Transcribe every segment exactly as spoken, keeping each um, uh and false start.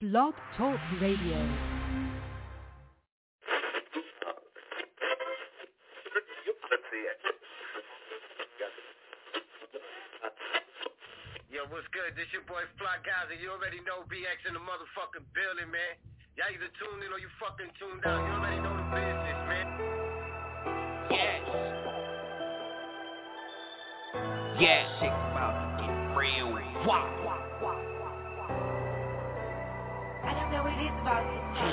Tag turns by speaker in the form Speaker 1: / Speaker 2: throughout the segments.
Speaker 1: Blog Talk Radio.
Speaker 2: Yo, what's good? This your boy Fly Guys, and you already know B X in the motherfucking building, man. Y'all either tuned in or you fucking tuned out. You already know the business, man.
Speaker 3: Yes. Yes. Shit about to get real. Wow.
Speaker 4: I don't know what it is about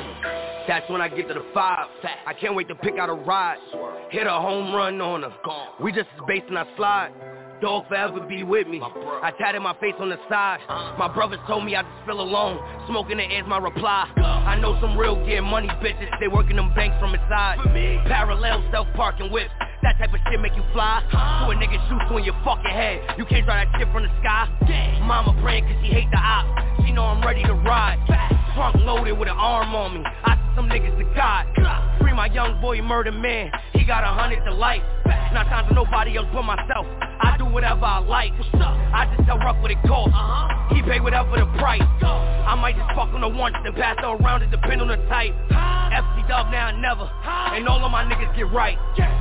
Speaker 4: it.
Speaker 3: That's when I get to the five. I can't wait to pick out a ride. Hit a home run on her. We just as based in our slide. Dog forever be with me. I tatted my face on the side. My brothers told me I just feel alone. Smoking the air's my reply. I know some real get money bitches. They working them banks from inside. Parallel self-parking whips. That type of shit make you fly. So a nigga shoots you in your fucking head. You can't drive that shit from the sky. Mama praying cause she hate the ops. She know I'm ready to ride. Trunk loaded with an arm on me. I see some niggas to God. Free my young boy murder man. He got a hundred to life. Not time for nobody else but myself. I do whatever I like. I just tell Ruck what it costs. He pay whatever the price. I might just fuck on the once and pass her around. It depend on the type. F C Dub now and never. And all of my niggas get right.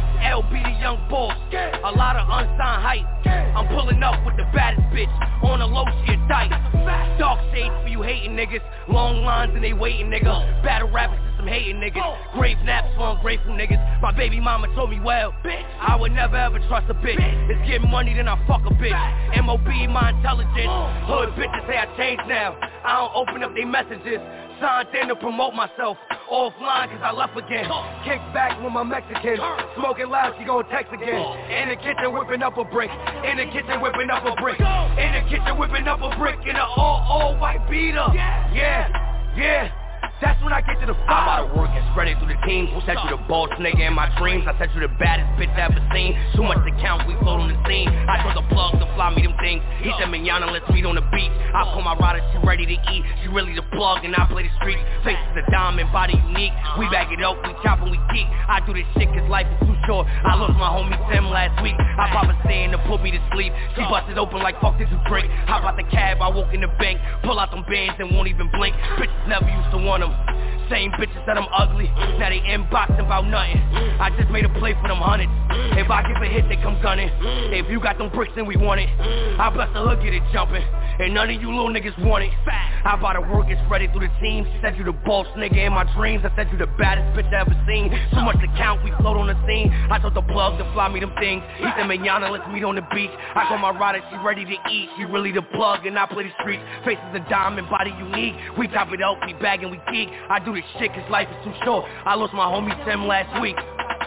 Speaker 3: L B the young boss. A lot of unsigned hype. I'm pulling up with the baddest bitch. On the low shit tight. Dark shades for you hating niggas. Long lines and they waiting niggas. Battle rappers and some hating niggas. Grave naps for ungrateful niggas. My baby mama told me well. I would never ever trust a bitch. It's getting money then I fuck a bitch. M O B my intelligence. Hood bitches say I changed now. I don't open up they messages. Signed in to promote myself. Offline cause I left again. Kick back with my Mexican. Smoking loud, she gon' text again. In the kitchen whipping up a brick. In the kitchen whipping up a brick. In the kitchen whipping up a brick. In a all, all white beater. Yeah, yeah. That's when I get to the five. I'm about to work and spread it through the teams. Said you the boss nigga in my dreams. I said you the baddest bitch I ever seen. Too much to count, we float on the scene. I told the plug to fly me them things. He said manana, let's meet on the beach. I call my rider, she ready to eat. She really the plug and I play the streets. Face is a diamond, body unique. We back it up, we chop and we geek. I do this shit cause life is too short. I lost my homie Tim last week. I pop a stand to put me to sleep. She busted open like fuck did you drink. Hop out the cab, I walk in the bank. Pull out them bands and won't even blink. Bitches never used to want them. Same bitches said I'm ugly, now they inboxing about nothing. I just made a play for them hundreds. If I give a hit, they come gunning. If you got them bricks, then we want it. I bless the hood, get it jumping. And none of you little niggas want it. I about to work and spread it through the team. Said you the boss nigga in my dreams. I said you the baddest bitch I ever seen. Too much to count, we float on the scene. I told the plug to fly me them things. He said manana, let's meet on the beach. I call my rider, she ready to eat. She really the plug and I play the streets. Face is a diamond, body unique. We top it up, we bag and we geek. I do this shit cause life is too short. I lost my homie Tim last week.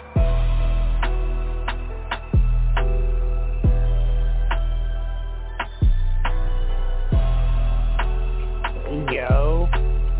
Speaker 5: Yo.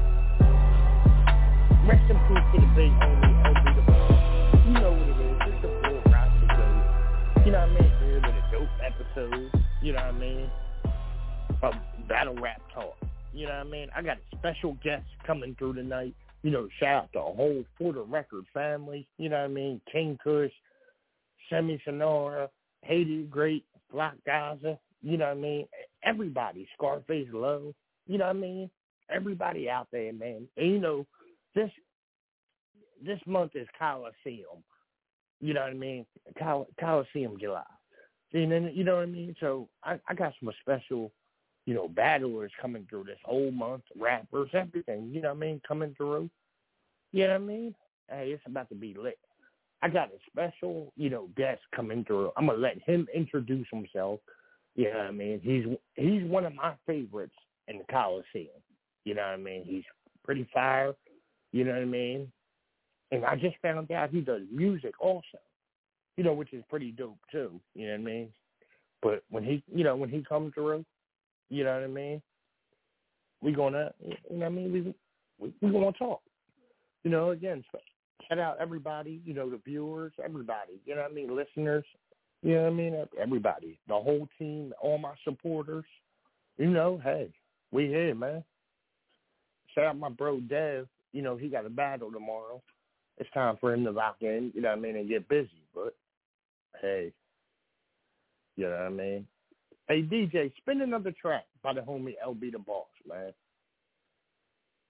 Speaker 5: Rest in peace to the big homie L B the Boss. You know what it is. It's the full roster show. You know what I mean? Here with a dope episode. You know what I mean? Of battle rap talk. You know what I mean? I got a special guest coming through tonight. You know, shout out to the whole For the Record family. You know what I mean? King Kush, Semi Sonora, Haiti Great, Black Gaza. You know what I mean? Everybody. Scarface Low. You know what I mean? Everybody out there, man. And you know, this this month is Coliseum. You know what I mean? Col- Coliseum July. And then, you know what I mean? So I, I got some special, you know, battlers coming through this whole month, rappers, everything, you know what I mean, coming through. You know what I mean? Hey, it's about to be lit. I got a special, you know, guest coming through. I'm going to let him introduce himself. You know what I mean? He's he's one of my favorites in the Coliseum. You know what I mean? He's pretty fire. You know what I mean? And I just found out he does music also, you know, which is pretty dope too. You know what I mean? But when he, you know, when he comes through, you know what I mean? We gonna, you know what I mean? We we, we gonna talk. You know, again, shout out everybody. You know, the viewers, everybody. You know what I mean? Listeners. You know what I mean? Everybody, the whole team, all my supporters. You know, hey, we here, man. Shout out my bro Dev. You know, he got a battle tomorrow. It's time for him to lock in. You know what I mean? And get busy. But hey, you know what I mean? Hey, D J, spin another track by the homie L B the Boss, man.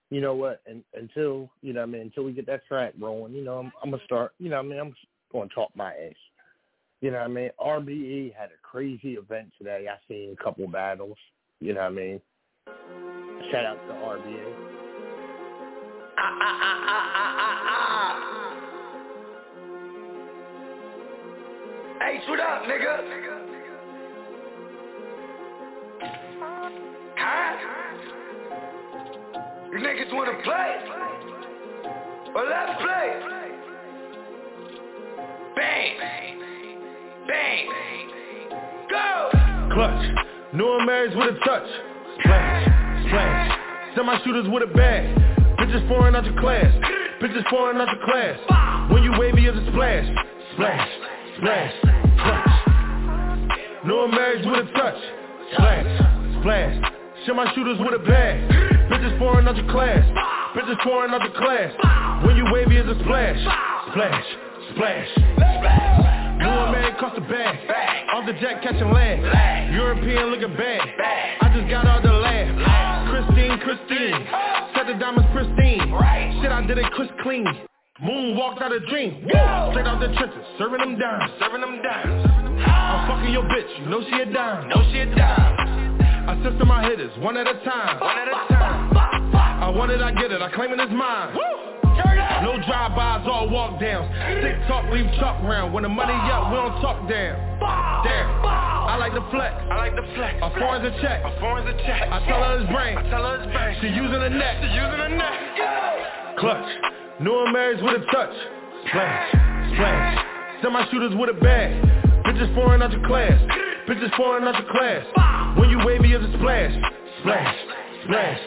Speaker 5: you know what, and, until, you know what I mean, until we get that track rolling, you know, I'm, I'm going to start, you know what I mean, I'm going to talk my ass. You know what I mean? R B E had a crazy event today. I seen a couple battles. You know what I mean? Shout out to R B E.
Speaker 3: Ah, ah, ah, ah, ah, ah, ah. Hey, shoot up, nigga. Huh? You niggas wanna play? Well, let's play. Bang. Bang. Go.
Speaker 6: Clutch. New Marys with a touch. Splash. Splash. Semi-shooters with a bag. Bitches foreign out your class. Bitches foreign out your class. When you wavy as a splash. Splash. Splash. Clutch. New Marys with a touch. Splash. Splash. Semi-shooters with a bag. Bitches foreign out your class. Bitches foreign out your class. When you wavy as a splash. Splash. Splash. Splash. New Mary cost a bag. Off the jet catching lag. European looking bad. I just got out the lab. Christine, Christine. Set the diamonds pristine. Shit, I did it Chris clean. Moon walked out a dream. Straight out the trenches, serving them dimes. Serving them dimes. I'm fucking your bitch, you know she a dime. Know she a dime. I sent to my hitters, one at a time. One at a time. I want it, I get it, I claim it as mine. No drive-bys, all walk-downs. Tick talk, leave chalk round. When the money up, we don't talk down. Damn, I like the flex. I like the flex. A foreign's a check. A foreign's a check. I tell her it's brain. I tell her it's brain. She using the neck. She using the neck. Clutch. New Marys with a touch. Splash. Splash. Semi-shooters with a bag. Bitches foreign out your class. Bitches foreign out your class. When you wavy as a splash. Splash. Splash.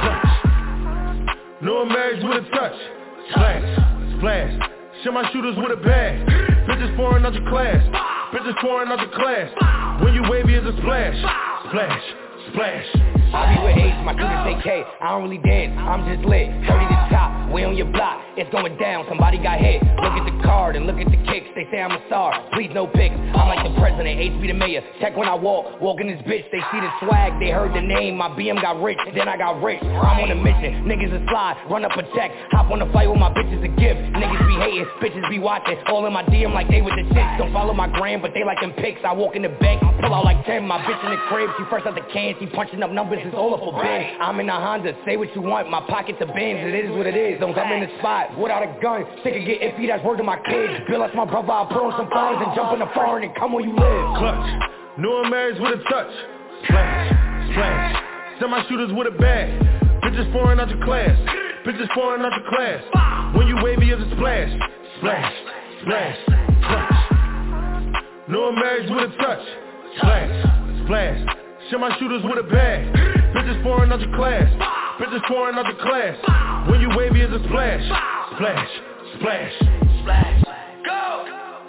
Speaker 6: Clutch. New Marys with a touch. Splash, splash, shit my shooters with a bag. Bitches foreign out your class. Bitches foreign out your class. When you wavy as a splash. Splash, splash.
Speaker 3: I be with H, my shooters take K. I don't really dance, I'm just lit. thirty to top, we on your block. It's going down, somebody got hit. Look at the card and look at the kicks. They say I'm a star, please no pics. I'm like the president, H be the mayor. Check when I walk, walk in this bitch. They see the swag, they heard the name. My B M got rich, then I got rich. I'm on a mission, niggas a slide. Run up a check, hop on the flight with my bitches a gift. Niggas be hating, bitches be watching. All in my D M like they with the shits. Don't follow my gram, but they like them pics. I walk in the bank, pull out like ten. My bitch in the crib, she fresh out the can. She punching up numbers, it's all up for Ben. I'm in a Honda, say what you want. My pocket's a Benz, it is what it is. Don't come in the spot without a gun. Think I get iffy, that's word to my kids. Bill, that's my brother, I'll put on some phones and jump in the foreign and come where you live.
Speaker 6: Clutch, New Marys with a touch. Splash, splash. Semi-shooters with a bag. Bitches foreign out your class. Bitches foreign out your class. When you wavy as a splash. Splash, splash, clutch. New Marys with a touch. Splash, splash. Semi-shooters with a bag. Bitches foreign out your class. Bitches foreign out your class. When you wavy as a splash. Splash, splash, splash. Go!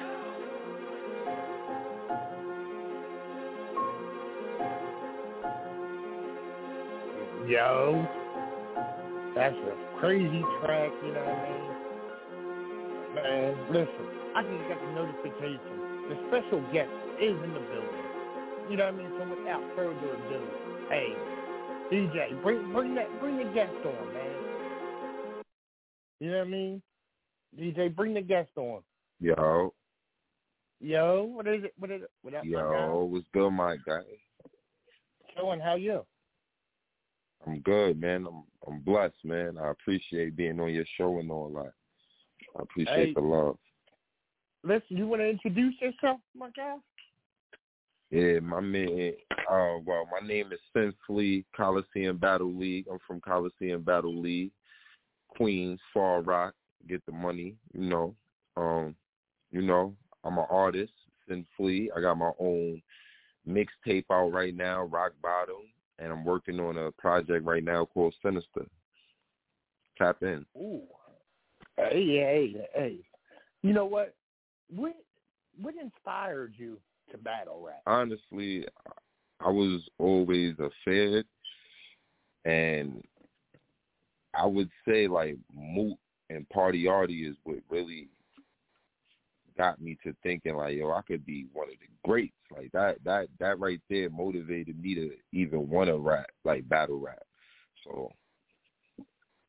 Speaker 5: Yo, that's a crazy track, you know what I mean? Man, listen, I just got the notification. The special guest is in the building. You know what I mean? So without further ado, hey, D J, bring bring that bring the guest on, man. You know what I mean? D J, bring the guest on.
Speaker 7: Yo.
Speaker 5: Yo, what is it? What is it? What up,
Speaker 7: Yo, what's good, my guy?
Speaker 5: Showing how you?
Speaker 7: I'm good, man. I'm I'm blessed, man. I appreciate being on your show and all that. I appreciate
Speaker 5: hey,
Speaker 7: the love.
Speaker 5: Listen, you want to introduce yourself, my guy?
Speaker 7: Yeah, my man. Uh, well, my name is Sin Flea, Coliseum Battle League. I'm from Coliseum Battle League, Queens, Far Rock. Get the money, you know. Um, you know, I'm an artist, Sin Flea. I got my own mixtape out right now, Rock Bottom, and I'm working on a project right now called Sinister. Tap in.
Speaker 5: Ooh. Hey, hey, hey. You know what? What what inspired you to battle rap?
Speaker 7: Honestly, I was always a fan, and I would say like Moot and Party Artie is what really got me to thinking like, yo, I could be one of the greats. Like that, that, that right there motivated me to even want to rap, like battle rap. So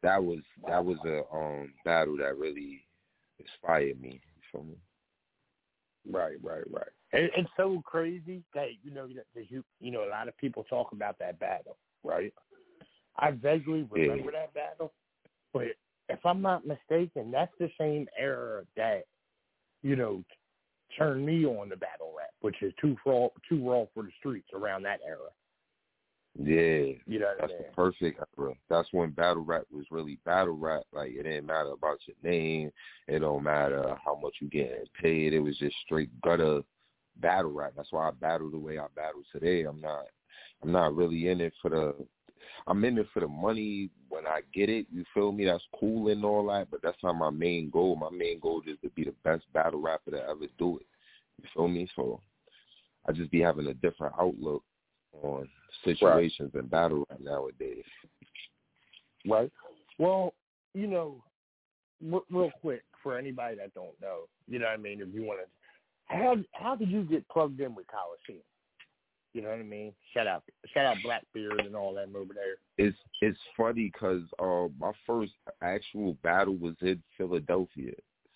Speaker 7: that was that was a um battle that really inspired me. You feel me?
Speaker 5: Right, right, right. And it's so crazy that you know that you you know a lot of people talk about that battle, right? I vaguely remember
Speaker 7: yeah.
Speaker 5: that battle, but if I'm not mistaken, that's the same era that you know turned me on to battle rap, which is too raw, too raw for the streets around that era.
Speaker 7: Yeah,
Speaker 5: you know
Speaker 7: that's
Speaker 5: I mean?
Speaker 7: the perfect era. That's when battle rap was really battle rap. Like, it didn't matter about your name. It don't matter how much you getting paid. It was just straight gutter battle rap. That's why I battle the way I battle today. I'm not, I'm not really in it for the, I'm in it for the money when I get it. You feel me? That's cool and all that, but that's not my main goal. My main goal is to be the best battle rapper to ever do it. You feel me? So I just be having a different outlook on situations right. and battle rap nowadays.
Speaker 5: Right. Well, you know, r- real quick for anybody that don't know, you know what I mean? If you want to, how how did you get plugged in with Coliseum? You know what I mean? Shout out, shout out Blackbeard and all that over there.
Speaker 7: It's it's funny because uh, my first actual battle was in Philadelphia,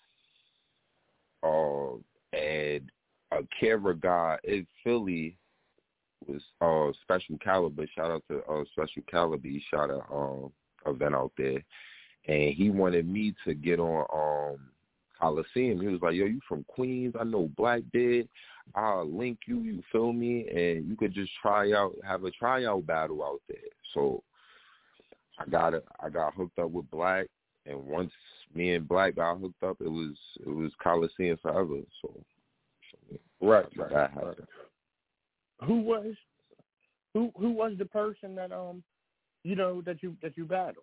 Speaker 7: uh, and a camera guy in Philly was uh, Special Caliber. Shout out to uh, Special Caliber. He shot a um, event out there, and he wanted me to get on um, Coliseum. He was like, "Yo, you from Queens? I know Black did. I'll link you. You feel me? And you could just try out, have a tryout battle out there." So I got it. I got hooked up with Black, and once me and Black got hooked up, it was it was Coliseum forever. So, so
Speaker 5: right, right,
Speaker 7: that
Speaker 5: right.
Speaker 7: happened.
Speaker 5: Who was who who was the person that um you know that you that you battled?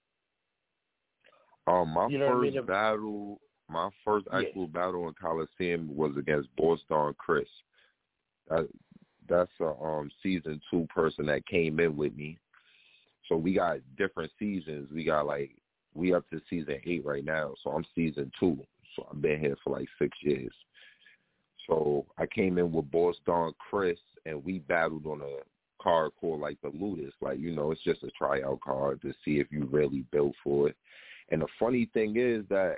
Speaker 7: Um, my
Speaker 5: you know
Speaker 7: first
Speaker 5: I mean?
Speaker 7: battle, my first actual yeah. battle in Coliseum was against Boston Chris. That that's a um season two person that came in with me. So we got different seasons. We got like we up to season eight right now. So I'm season two. So I've been here for like six years. So I came in with Boston Chris, and we battled on a card called like the Ludus. Like, you know, it's just a tryout card to see if you really built for it. And the funny thing is that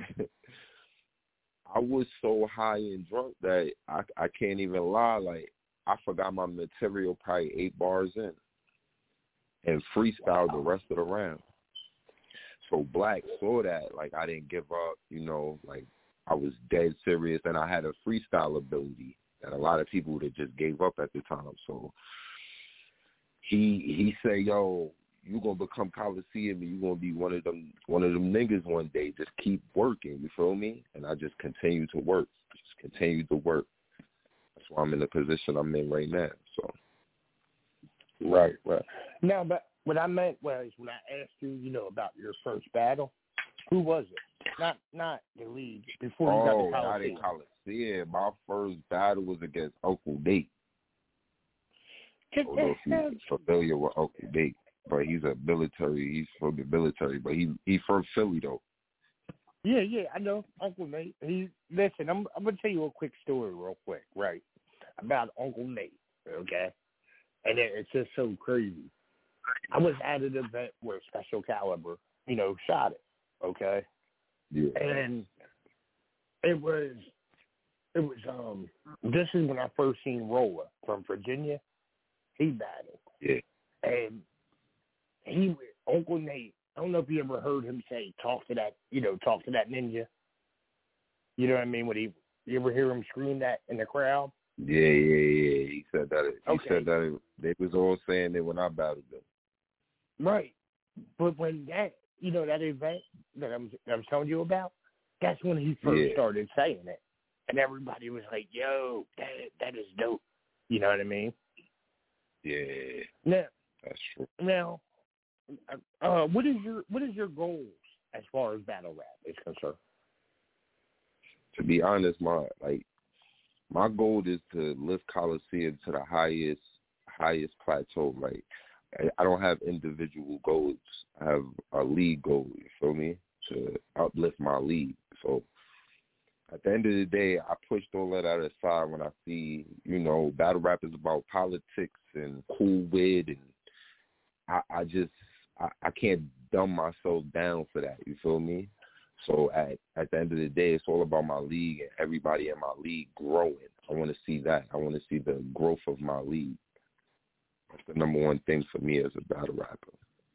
Speaker 7: I was so high and drunk that I, I can't even lie. Like, I forgot my material probably eight bars in and freestyled the rest of the round. So Black saw that. Like, I didn't give up, you know, like, I was dead serious, and I had a freestyle ability that a lot of people would have just gave up at the time. So he he said, "Yo, you gonna become Coliseum, and you gonna be one of them one of them niggas one day. Just keep working." You feel me? And I just continued to work, just continued to work. That's why I'm in the position I'm in right now. So
Speaker 5: right, right. Now, but what I meant was when I asked you, you know, about your first battle, who was it? Not not the league before you
Speaker 7: oh,
Speaker 5: got the Coliseum.
Speaker 7: Not in Coliseum. My first battle was against Uncle Nate. I don't know if you're familiar with Uncle Nate, but he's a military. He's from the military, but he he's from Philly though.
Speaker 5: Yeah, yeah, I know Uncle Nate. He listen. I'm I'm gonna tell you a quick story, real quick, right, about Uncle Nate. Okay, and it, it's just so crazy. I was at an event where Special Caliber, you know, shot it. Okay.
Speaker 7: Yeah.
Speaker 5: And it was, it was, um, this is when I first seen Rolla from Virginia. He battled.
Speaker 7: Yeah.
Speaker 5: And he, Uncle Nate, I don't know if you ever heard him say, talk to that, you know, talk to that ninja. You know what I mean? When he, you ever hear him scream that in the crowd?
Speaker 7: Yeah, yeah, yeah. He said that, he
Speaker 5: okay.
Speaker 7: said that, they was all saying it when I battled them.
Speaker 5: Right. But when that, you know, that event that I'm, that I'm telling you about, that's when he first
Speaker 7: yeah.
Speaker 5: started saying it. And everybody was like, yo, that that is dope. You know what I mean?
Speaker 7: Yeah.
Speaker 5: Now,
Speaker 7: that's true.
Speaker 5: Now, uh, what is your what is your goals as far as battle rap is concerned?
Speaker 7: To be honest, my like my goal is to lift Coliseum to the highest highest plateau. Like, I don't have individual goals. I have a league goal, you feel me, to uplift my league. So at the end of the day, I pushed all of that aside when I see, you know, battle rap is about politics and cool wit, and I, I just, I, I can't dumb myself down for that. You feel me? So at at the end of the day, it's all about my league and everybody in my league growing. I want to see that. I want to see the growth of my league. That's the number one thing for me as a battle rapper.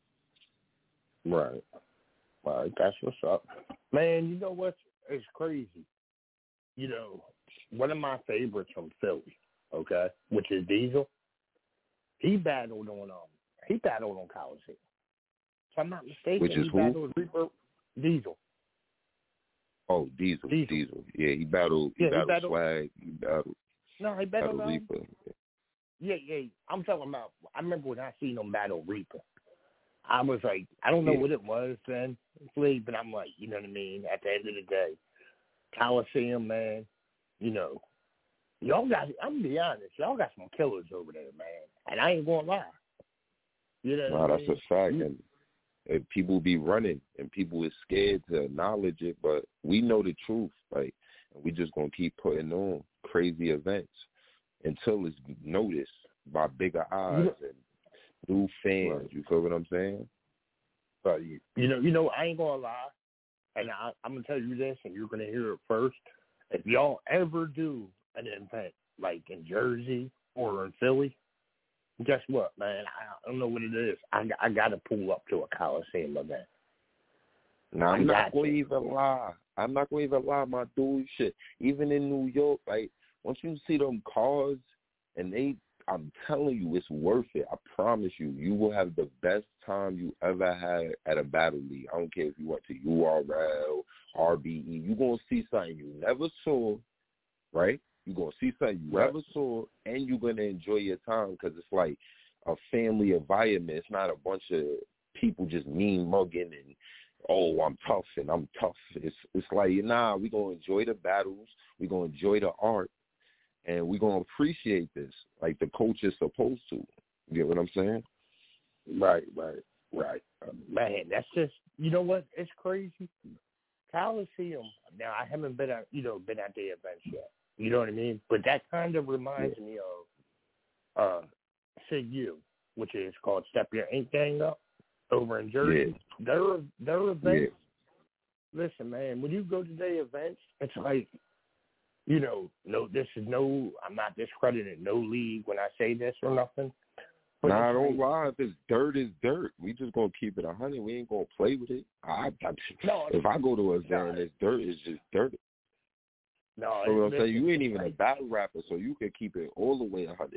Speaker 5: Right. Right. That's what's up. Man, you know what? It's crazy. You know, one of my favorites from Philly, okay, which is Diesel, he battled on um he battled on Coliseum. If I'm not mistaken,
Speaker 7: Which is
Speaker 5: he
Speaker 7: who?
Speaker 5: battled Reaper Diesel.
Speaker 7: Oh, Diesel,
Speaker 5: Diesel.
Speaker 7: Diesel. Yeah, he battled he
Speaker 5: Yeah, he
Speaker 7: battled,
Speaker 5: battled
Speaker 7: Swag, he battled,
Speaker 5: No, he battled,
Speaker 7: battled
Speaker 5: um,
Speaker 7: Reaper.
Speaker 5: Yeah, yeah. I'm talking about I remember when I seen him battle Reaper. I was like, I don't know
Speaker 7: Yeah.
Speaker 5: what it was then, but I'm like, you know what I mean? At the end of the day, Coliseum, man, you know, y'all got, I'm going to be honest, y'all got some killers over there, man. And I ain't going to lie. You know
Speaker 7: No,
Speaker 5: what I
Speaker 7: that's
Speaker 5: mean?
Speaker 7: a fact. And, and people be running, and people is scared to acknowledge it, but we know the truth. Like, and we just going to keep putting on crazy events until it's noticed by bigger eyes
Speaker 5: Yeah.
Speaker 7: and new fans.
Speaker 5: Right.
Speaker 7: You feel what I'm saying?
Speaker 5: But, you, you know, you know, I ain't going to lie. And I, I'm going to tell you this, and you're going to hear it first. If y'all ever do an event like in Jersey or in Philly, guess what, man? I don't know what it is. I, I got to pull up to a Coliseum event.
Speaker 7: Now, I'm
Speaker 5: I
Speaker 7: not
Speaker 5: got
Speaker 7: going to
Speaker 5: you.
Speaker 7: even lie. I'm not going to even lie, my dude. Shit, even in New York, like, once you see them cars and they, I'm telling you, it's worth it. I promise you, you will have the best time you ever had at a battle league. I don't care if you went to U R L, R B E. You're going to see something you never saw, right? You're going to see something you
Speaker 5: Right.
Speaker 7: never saw, and you're going to enjoy your time because it's like a family environment. It's not a bunch of people just mean mugging and, oh, I'm tough and I'm tough. It's it's like, nah, we're going to enjoy the battles. We're going to enjoy the art. And we're going to appreciate this like the coach is supposed to. You get what I'm saying?
Speaker 5: Right, right, right. Um, man, that's just, you know what? It's crazy. Coliseum, now I haven't been at, you know, been at the events yet. You know what I mean? But that kind of reminds yeah. me of uh, Sig U, which is called Step Your Ink Gang Up over in Jersey. Yeah. Their, their events, yeah. listen, man, when you go to their events, it's like, you know, no, this is no, I'm not discrediting no league when I say this or nothing. But
Speaker 7: nah, I don't
Speaker 5: like,
Speaker 7: lie. If it's dirt, it's dirt. We just going to keep it one hundred. We ain't going to play with it. I, I,
Speaker 5: no,
Speaker 7: if I go to a event
Speaker 5: no,
Speaker 7: and it's dirt, it's just dirt.
Speaker 5: No,
Speaker 7: so what I'm saying, you ain't even
Speaker 5: like,
Speaker 7: a battle rapper, so you can keep it all the way one hundred.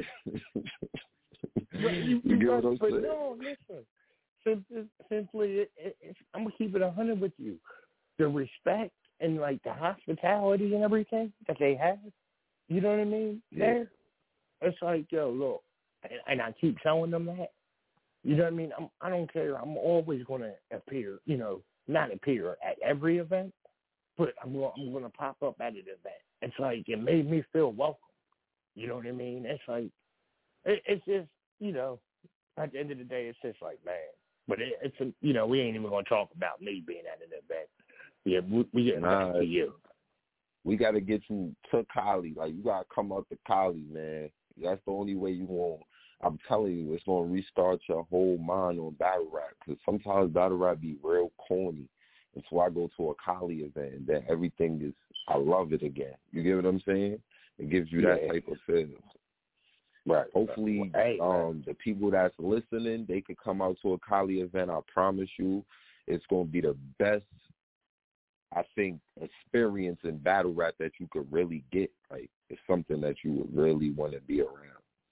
Speaker 5: you,
Speaker 7: you get
Speaker 5: right,
Speaker 7: what I'm
Speaker 5: but
Speaker 7: saying?
Speaker 5: no, listen. Simply, simply it, it, it, I'm going to keep it one hundred with you. The respect and, like, the hospitality and everything that they have, you know what I mean?
Speaker 7: Yeah.
Speaker 5: There, it's like, yo, look, and, and I keep telling them that. You know what I mean? I'm, I don't care. I'm always going to appear, you know, not appear at every event, but I'm going I'm going to pop up at an event. It's like it made me feel welcome. You know what I mean? It's like, it, it's just, you know, at the end of the day, it's just like, man. But it, it's, a, you know, we ain't even going to talk about me being at an event. Yeah, we, we getting
Speaker 7: nah,
Speaker 5: back to you.
Speaker 7: We got to get you to Cali. Like, you got to come up to Cali, man. That's the only way you want. I'm telling you, it's going to restart your whole mind on battle rap. Because sometimes battle rap be real corny. And so I go to a Cali event, and then everything is, I love it again. You get what I'm saying? It gives you that
Speaker 5: yeah.
Speaker 7: type of feel.
Speaker 5: Right.
Speaker 7: Hopefully,
Speaker 5: hey,
Speaker 7: um, the people that's listening, they could come out to a Cali event. I promise you, it's going to be the best, I think, experience in battle rap that you could really get. Like, it's something that you would really want to be around.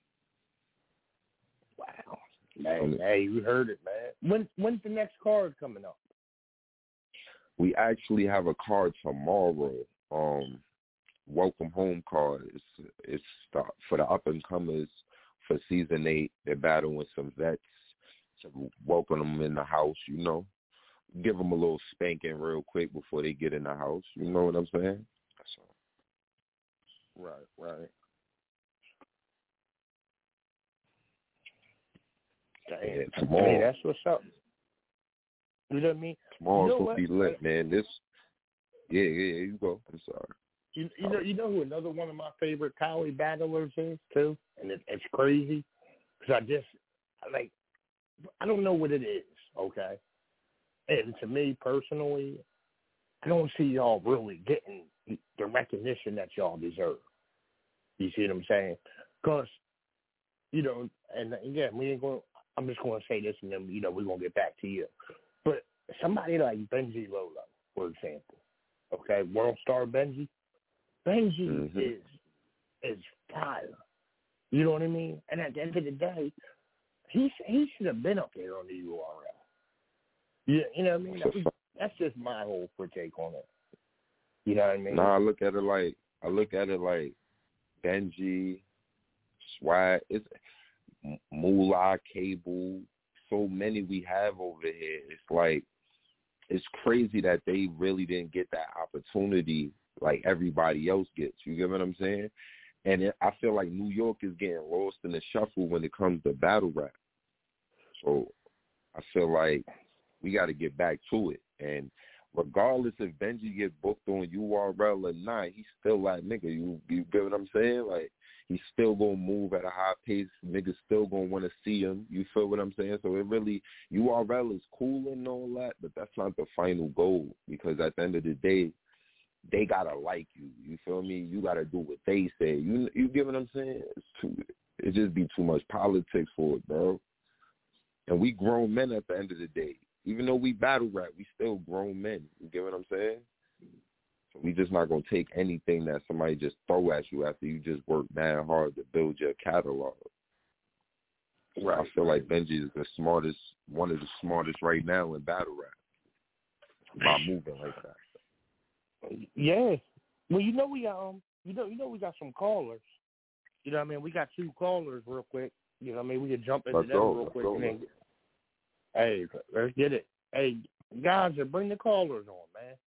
Speaker 5: Wow. Man, hey, you heard it, man. When, when's the next card coming up?
Speaker 7: We actually have a card tomorrow. Um, welcome home card. It's it's for the up and comers for season eight. They're battling some vets. So welcome them in the house. You know, give them a little spanking real quick before they get in the house. You know what I'm saying? So.
Speaker 5: Right, right. Damn,
Speaker 7: yeah, tomorrow.
Speaker 5: Hey, that's what's up. You know what I mean?
Speaker 7: Tomorrow's
Speaker 5: you know
Speaker 7: gonna be lit, man. This, yeah, yeah, yeah, you go. I'm sorry.
Speaker 5: You, you know, you know who another one of my favorite Cali battlers is too, and it, it's crazy because I just like I don't know what it is, okay, And to me personally, I don't see y'all really getting the recognition that y'all deserve. You see what I'm saying? Because, you know, and again, we ain't going. I'm just going to say this, and then you know we're going to get back to you. But somebody like Benji Lolo, for example, okay, World Star Benji, Benji mm-hmm. is is fire. You know what I mean? And at the end of the day, he he should have been up there on the U R L. Yeah, you know what I mean? That's, that's just my whole take on it. You know what I mean?
Speaker 7: No, I look at it like I look at it like Benji, Swag, it's Moolah, Cable, so many we have over here. It's like it's crazy that they really didn't get that opportunity like everybody else gets. You get what I'm saying? And it, I feel like New York is getting lost in the shuffle when it comes to battle rap. So I feel like we got to get back to it. And regardless if Benji get booked on U R L or not, he's still like, nigga, you, you get what I'm saying? Like, he's still going to move at a high pace. Niggas still going to want to see him. You feel what I'm saying? So it really, U R L is cool and all that, but that's not the final goal, because at the end of the day, they got to like you. You feel me? You got to do what they say. You you get what I'm saying? It's too, it just be too much politics for it, bro. And we grown men at the end of the day. Even though we battle rap, we still grown men. You get what I'm saying? So we just not going to take anything that somebody just throw at you after you just work mad hard to build your catalog. Right. I feel like Benji is the smartest, one of the smartest right now in battle rap by moving like that.
Speaker 5: Yeah. Well, you know we got um, you know, you know we got some callers. You know what I mean? We got two callers real quick. You know what I mean? We can jump into
Speaker 7: let's
Speaker 5: them
Speaker 7: go,
Speaker 5: real quick.
Speaker 7: Go,
Speaker 5: and then, hey, let's get it. Hey, guys, bring the callers on, man.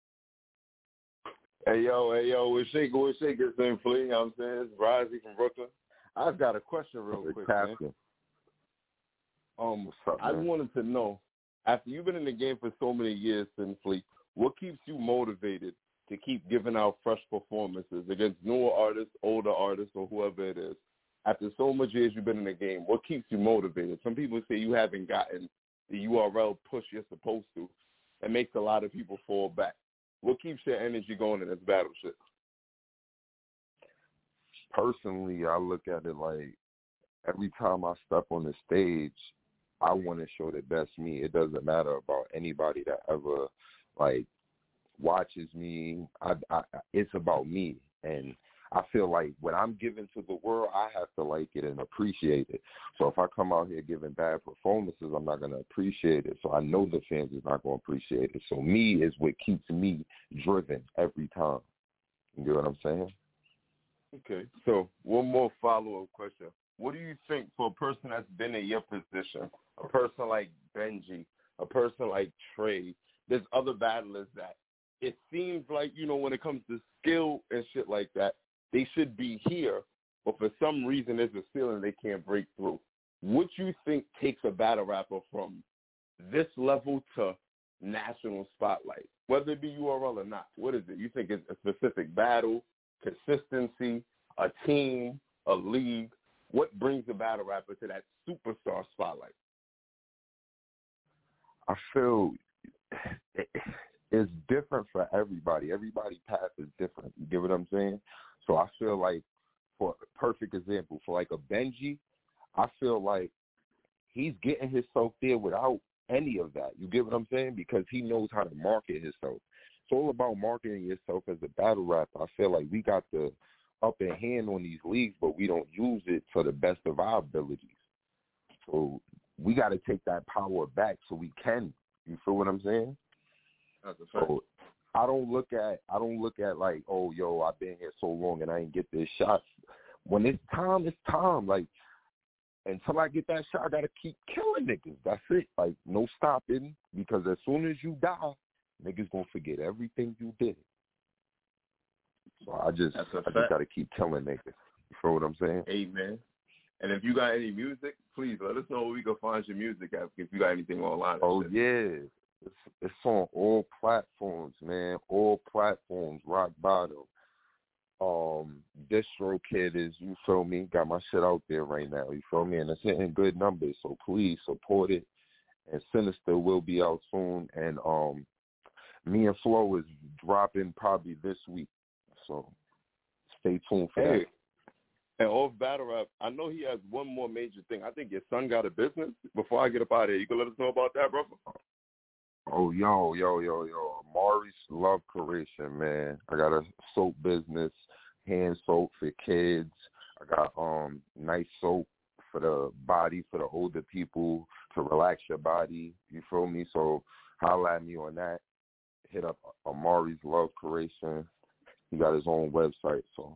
Speaker 8: Hey, yo, hey, yo, we're shaking, we're shaking, Simply. You know what I'm saying? It's Risey from Brooklyn. I've got a question real
Speaker 7: it's
Speaker 8: quick, man. Um,
Speaker 7: up,
Speaker 8: I
Speaker 7: man?
Speaker 8: wanted to know, after you've been in the game for so many years, Simply, what keeps you motivated to keep giving out fresh performances against newer artists, older artists, or whoever it is? After so much years you've been in the game, what keeps you motivated? Some people say you haven't gotten the U R L push you're supposed to. It makes a lot of people fall back. What keeps your energy going in this battle shit?
Speaker 7: Personally, I look at it like every time I step on the stage, I want to show the best me. It doesn't matter about anybody that ever, like, watches me. I, I, it's about me. And I feel like what I'm giving to the world, I have to like it and appreciate it. So if I come out here giving bad performances, I'm not going to appreciate it. So I know the fans is not going to appreciate it. So me is what keeps me driven every time. You get what I'm saying?
Speaker 8: Okay. So one more follow-up question. What do you think for a person that's been in your position, a person like Benji, a person like Trey, there's other battlers that it seems like, you know, when it comes to skill and shit like that, they should be here, but for some reason there's a ceiling they can't break through. What you think takes a battle rapper from this level to national spotlight, whether it be U R L or not? What is it? You think it's a specific battle, consistency, a team, a league? What brings the battle rapper to that superstar spotlight?
Speaker 7: I feel it's different for everybody. Everybody's path is different. You get what I'm saying? So I feel like, for a perfect example, for like a Benji, I feel like he's getting himself there without any of that. You get what I'm saying? Because he knows how to market himself. It's all about marketing yourself as a battle rapper. I feel like we got the upper hand on these leagues, but we don't use it to the best of our abilities. So we got to take that power back so we can. You feel what I'm saying?
Speaker 8: That's a fact.
Speaker 7: So I don't look at I don't look at like, oh, yo, I've been here so long and I ain't get this shot. When it's time, it's time. Like, until I get that shot, I gotta keep killing niggas. That's it. Like, no stopping, because as soon as you die, niggas gonna forget everything you did. So I just I just gotta keep killing niggas. You feel what I'm saying?
Speaker 8: Amen. And if you got any music, please let us know where we can find your music at, if you got anything online.
Speaker 7: Oh yeah. It's, it's on all platforms, man. All platforms, rock bottom. Um, DistroKid is, you feel me, got my shit out there right now, you feel me? And it's hitting good numbers, so please support it and Sinister will be out soon. And um, me and Flo is dropping probably this week, so stay tuned for
Speaker 8: hey.
Speaker 7: that.
Speaker 8: And off battle rap, I know he has one more major thing. I think your son got a business. Before I get up out of here, you can let us know about that, brother?
Speaker 7: Oh, yo, yo, yo, yo. Maurice Love Creation, man. I got a soap business, hand soap for kids. I got um nice soap for the body, for the older people, to relax your body. You feel me? So holla at me on that. Hit up Amari's Love Creation. He got his own website, so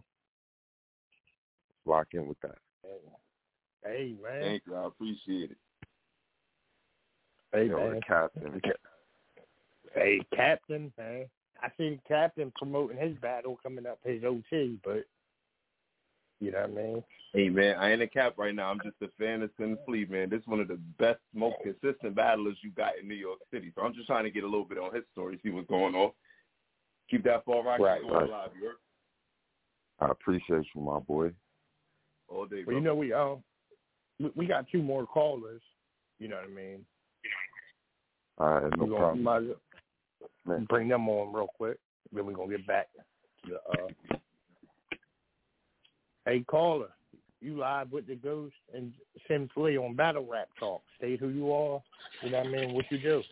Speaker 7: lock in with that.
Speaker 5: Hey, man.
Speaker 8: Thank you. I appreciate it.
Speaker 5: Hey,
Speaker 7: Yo,
Speaker 5: man.
Speaker 7: the captain.
Speaker 5: Hey, Captain, man. I seen Captain promoting his battle coming up, his O T, but you know what I mean?
Speaker 8: Hey, man, I ain't a cap right now. I'm just a fan of Sin Fleet, man. This is one of the best, most consistent battlers you got in New York City. So I'm just trying to get a little bit on his story, see what's going on. Keep that ball rocking
Speaker 5: right,
Speaker 8: going
Speaker 7: right.
Speaker 8: live, you heard?
Speaker 7: I appreciate you, my boy.
Speaker 8: All day,
Speaker 5: Well, you know, we um, we, we got two more callers. You know what I mean?
Speaker 7: All right, no
Speaker 5: we
Speaker 7: problem.
Speaker 5: might as well bring them on real quick. Then we're going to get back to the, uh, hey, caller, you live with the Ghost and Sin Flea on Battle Rap Talk. State who you are. You know what I mean? What you do.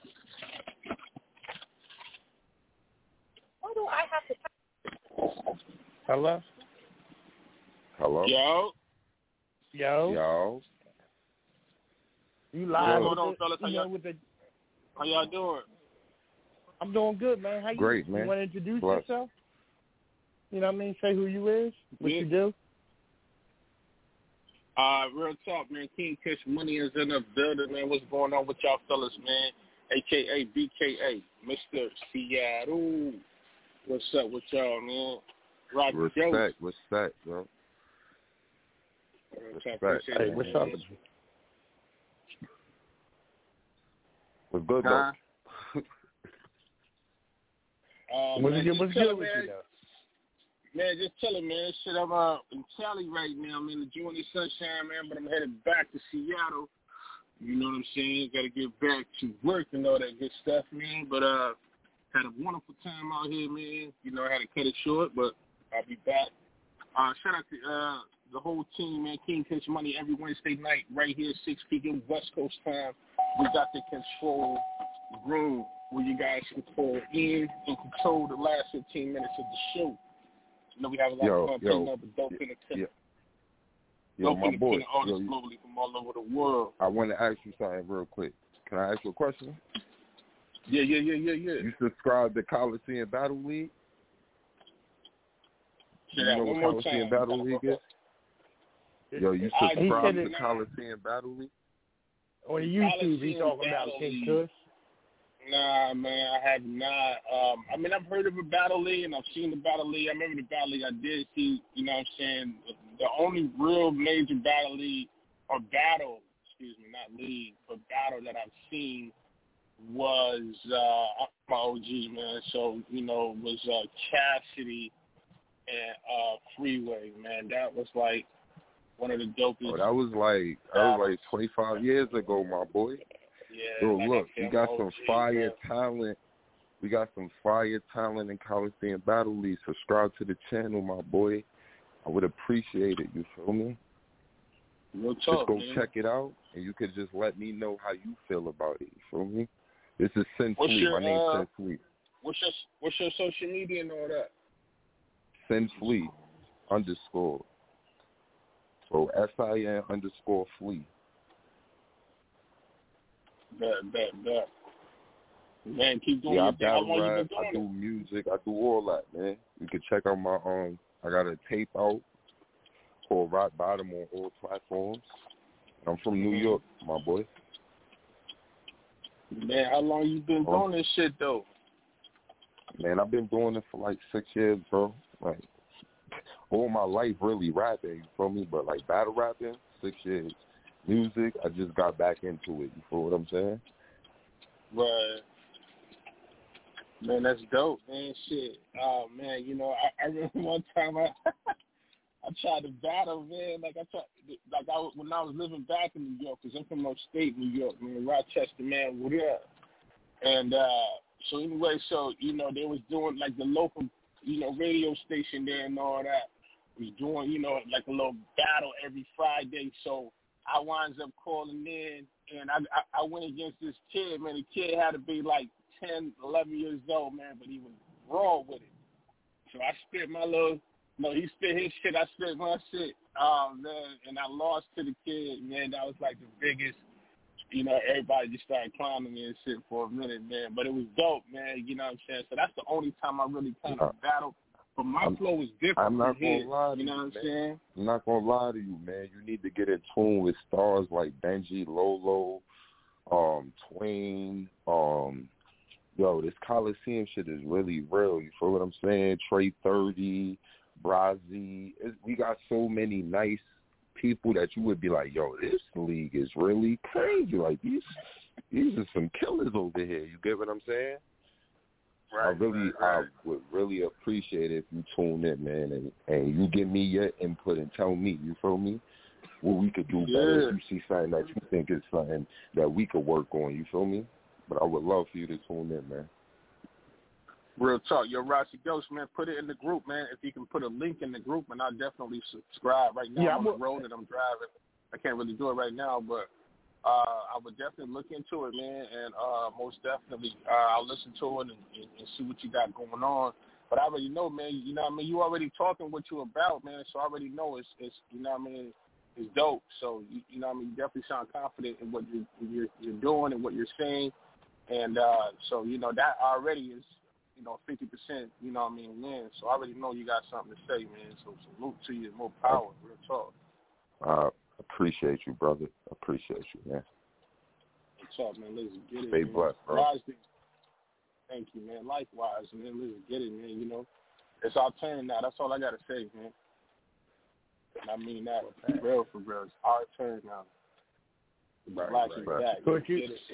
Speaker 4: Why do I have to?
Speaker 5: Hello?
Speaker 7: Hello?
Speaker 9: Yo.
Speaker 5: Yo.
Speaker 7: Yo.
Speaker 5: You live
Speaker 9: Yo,
Speaker 5: with,
Speaker 9: hold on,
Speaker 5: the,
Speaker 9: fellas. How
Speaker 5: you know,
Speaker 9: y'all,
Speaker 5: with the...
Speaker 9: how y'all doing?
Speaker 5: I'm doing good, man. How you?
Speaker 7: Great,
Speaker 5: you
Speaker 7: man.
Speaker 5: want to introduce
Speaker 7: Bless.
Speaker 5: yourself? You know what I mean? Say who you is, what
Speaker 9: Yeah.
Speaker 5: you do.
Speaker 9: Uh, real talk, man. King Kish Money is in the building, man. What's going on with y'all fellas, man? A K A B K A, Mister Seattle. What's up with y'all, man? Rock
Speaker 7: Respect, respect, bro. Respect.
Speaker 5: Hey, what's up?
Speaker 7: What's good,
Speaker 9: Huh?
Speaker 7: though?
Speaker 9: Uh,
Speaker 5: What's
Speaker 9: man,
Speaker 5: good,
Speaker 9: just
Speaker 5: what's
Speaker 9: chilling,
Speaker 5: good with
Speaker 9: man.
Speaker 5: you, though?
Speaker 9: Man, just telling, man. Shit, I'm uh, in Cali right now. I'm in the Junior Sunshine, man, but I'm headed back to Seattle. You know what I'm saying? Got to get back to work and all that good stuff, man. But uh, had a wonderful time out here, man. You know, I had to cut it short, but I'll be back. Uh, shout out to uh, the whole team, man. King Kish Money every Wednesday night right here, six p.m. West Coast time. We got the control room where you guys can call in and control the last fifteen minutes of the show. You know, we have a lot
Speaker 7: Yo,
Speaker 9: of fun
Speaker 7: yo,
Speaker 9: picking up with dope independent,
Speaker 7: Yo,
Speaker 9: dope
Speaker 7: my boy.
Speaker 9: independent artists
Speaker 7: Yo,
Speaker 9: globally from all over the world.
Speaker 7: I want to ask you something real quick. Can I ask you a question?
Speaker 9: Yeah, yeah, yeah, yeah, yeah.
Speaker 7: You subscribe to Coliseum Battle League?
Speaker 9: Say
Speaker 7: You
Speaker 9: that
Speaker 7: know
Speaker 9: one
Speaker 7: what
Speaker 9: more
Speaker 7: Coliseum
Speaker 9: time.
Speaker 7: Battle League is? Yo, you
Speaker 9: I-
Speaker 7: subscribe
Speaker 5: he
Speaker 7: to
Speaker 5: said it-
Speaker 7: Coliseum Battle League?
Speaker 5: On YouTube, he
Speaker 9: Coliseum
Speaker 5: talking about
Speaker 9: Battle
Speaker 5: King
Speaker 9: League.
Speaker 5: Kush.
Speaker 9: Nah, man, I have not. Um, I mean, I've heard of a Battle League, and I've seen the Battle League. I remember the Battle League I did see, you know what I'm saying? The only real major Battle League, or battle, excuse me, not league, but battle that I've seen was uh, my O G, man. So, you know, was uh, Cassidy and uh, Freeway, man. That was like one of the dopest.
Speaker 7: Oh, that was like that was like twenty-five years ago, my boy.
Speaker 9: Yeah,
Speaker 7: Yo,
Speaker 9: like
Speaker 7: look,
Speaker 9: I said,
Speaker 7: we got
Speaker 9: I'm
Speaker 7: some
Speaker 9: O G,
Speaker 7: fire
Speaker 9: man.
Speaker 7: talent. We got some fire talent in Coliseum Battle League. Subscribe to the channel, my boy. I would appreciate it. You feel me?
Speaker 9: Real
Speaker 7: Just
Speaker 9: talk,
Speaker 7: go
Speaker 9: man.
Speaker 7: check it out, and you could just let me know how you feel about it. You feel me? This is Sin
Speaker 9: What's
Speaker 7: Fleet.
Speaker 9: your,
Speaker 7: My name's
Speaker 9: uh,
Speaker 7: Sin Fleet.
Speaker 9: What's your What's your social media and all that?
Speaker 7: Sin Fleet underscore. So S I N underscore Fleet.
Speaker 9: Bet, bet, bet. Man, keep doing
Speaker 7: Yeah, I
Speaker 9: your thing. How
Speaker 7: battle
Speaker 9: long you
Speaker 7: rap,
Speaker 9: been doing
Speaker 7: I
Speaker 9: it?
Speaker 7: do music, I do all that, man. You can check out my um I got a tape out called Rock Bottom on all platforms. I'm from New
Speaker 9: Mhm.
Speaker 7: York, my boy.
Speaker 9: Man, how long you been
Speaker 7: Oh.
Speaker 9: doing this shit though?
Speaker 7: Man, I've been doing it for like six years, bro. Like all my life really rapping, you feel me? But like battle rapping, six years. Music, I just got back into it, you feel what I'm saying?
Speaker 9: Right. Man, that's dope, man. Shit. Oh man, you know, I, I remember one time I I tried to battle, man. Like I tried, like I was, when I was living back in New York, because I'm from upstate New York, man, Rochester, man, what up? And uh, so anyway, so you know they was doing like the local, you know, radio station there and all that was doing, you know, like a little battle every Friday. So I winds up calling in, and I I, I went against this kid, man. The kid had to be like ten, eleven years old, man, but he was raw with it. So I spit my little. No, he spit his shit. I spit my shit. Oh, man. And I lost to the kid, man. That was like the biggest, you know, everybody just started clowning me and shit for a minute, man. But it was dope, man. You know what I'm saying? So that's the only time I really kind of battled. But my
Speaker 7: I'm,
Speaker 9: flow is different.
Speaker 7: I'm not going to lie to
Speaker 9: you. You know what I'm
Speaker 7: man.
Speaker 9: saying?
Speaker 7: I'm not going to lie to you, man. You need to get in tune with stars like Benji, Lolo, um, Twain, um, yo, this Coliseum shit is really real. You feel what I'm saying? Trey thirty, Brazzy. We got so many nice people that you would be like, yo, this league is really crazy. Like, these these are some killers over here. You get what I'm saying? Right, I really, right, right. I would really appreciate it if you tune in, man, and, and you give me your input and tell me, you feel me, what we could do yeah. better if you see something that you think is something that we could work on, you feel me? But I would love for you to tune in, man.
Speaker 9: Real talk. Yo, Rossi Ghost, man, put it in the group, man. If you can put a link in the group, and I'll definitely subscribe. Right now, yeah, I'm on the road and I'm driving. I can't really do it right now, but uh, I would definitely look into it, man, and uh, most definitely uh, I'll listen to it and, and, and see what you got going on. But I already know, man, you know what I mean? You already talking what you about, man, so I already know it's, it's you know what I mean, it's dope. So, you, you know what I mean, you definitely sound confident in what you're, you're, you're doing and what you're saying. And uh, so, you know, that already is, you know, fifty percent, you know what I mean, win. So I already know you got something to say, man. So salute to you, more power, real talk.
Speaker 7: Uh, appreciate you, brother. Appreciate you, man.
Speaker 9: What's up, man? Let's get it,
Speaker 7: Stay
Speaker 9: man.
Speaker 7: blessed, bro.
Speaker 9: Thank you, man. Likewise, man. Let's get it, man. You know, it's our turn now. That's all I got to say, man. And I mean that for real, for real. It's our turn now.
Speaker 7: Right,
Speaker 9: Black
Speaker 7: right,
Speaker 9: is
Speaker 7: right.
Speaker 9: back. Let's get it.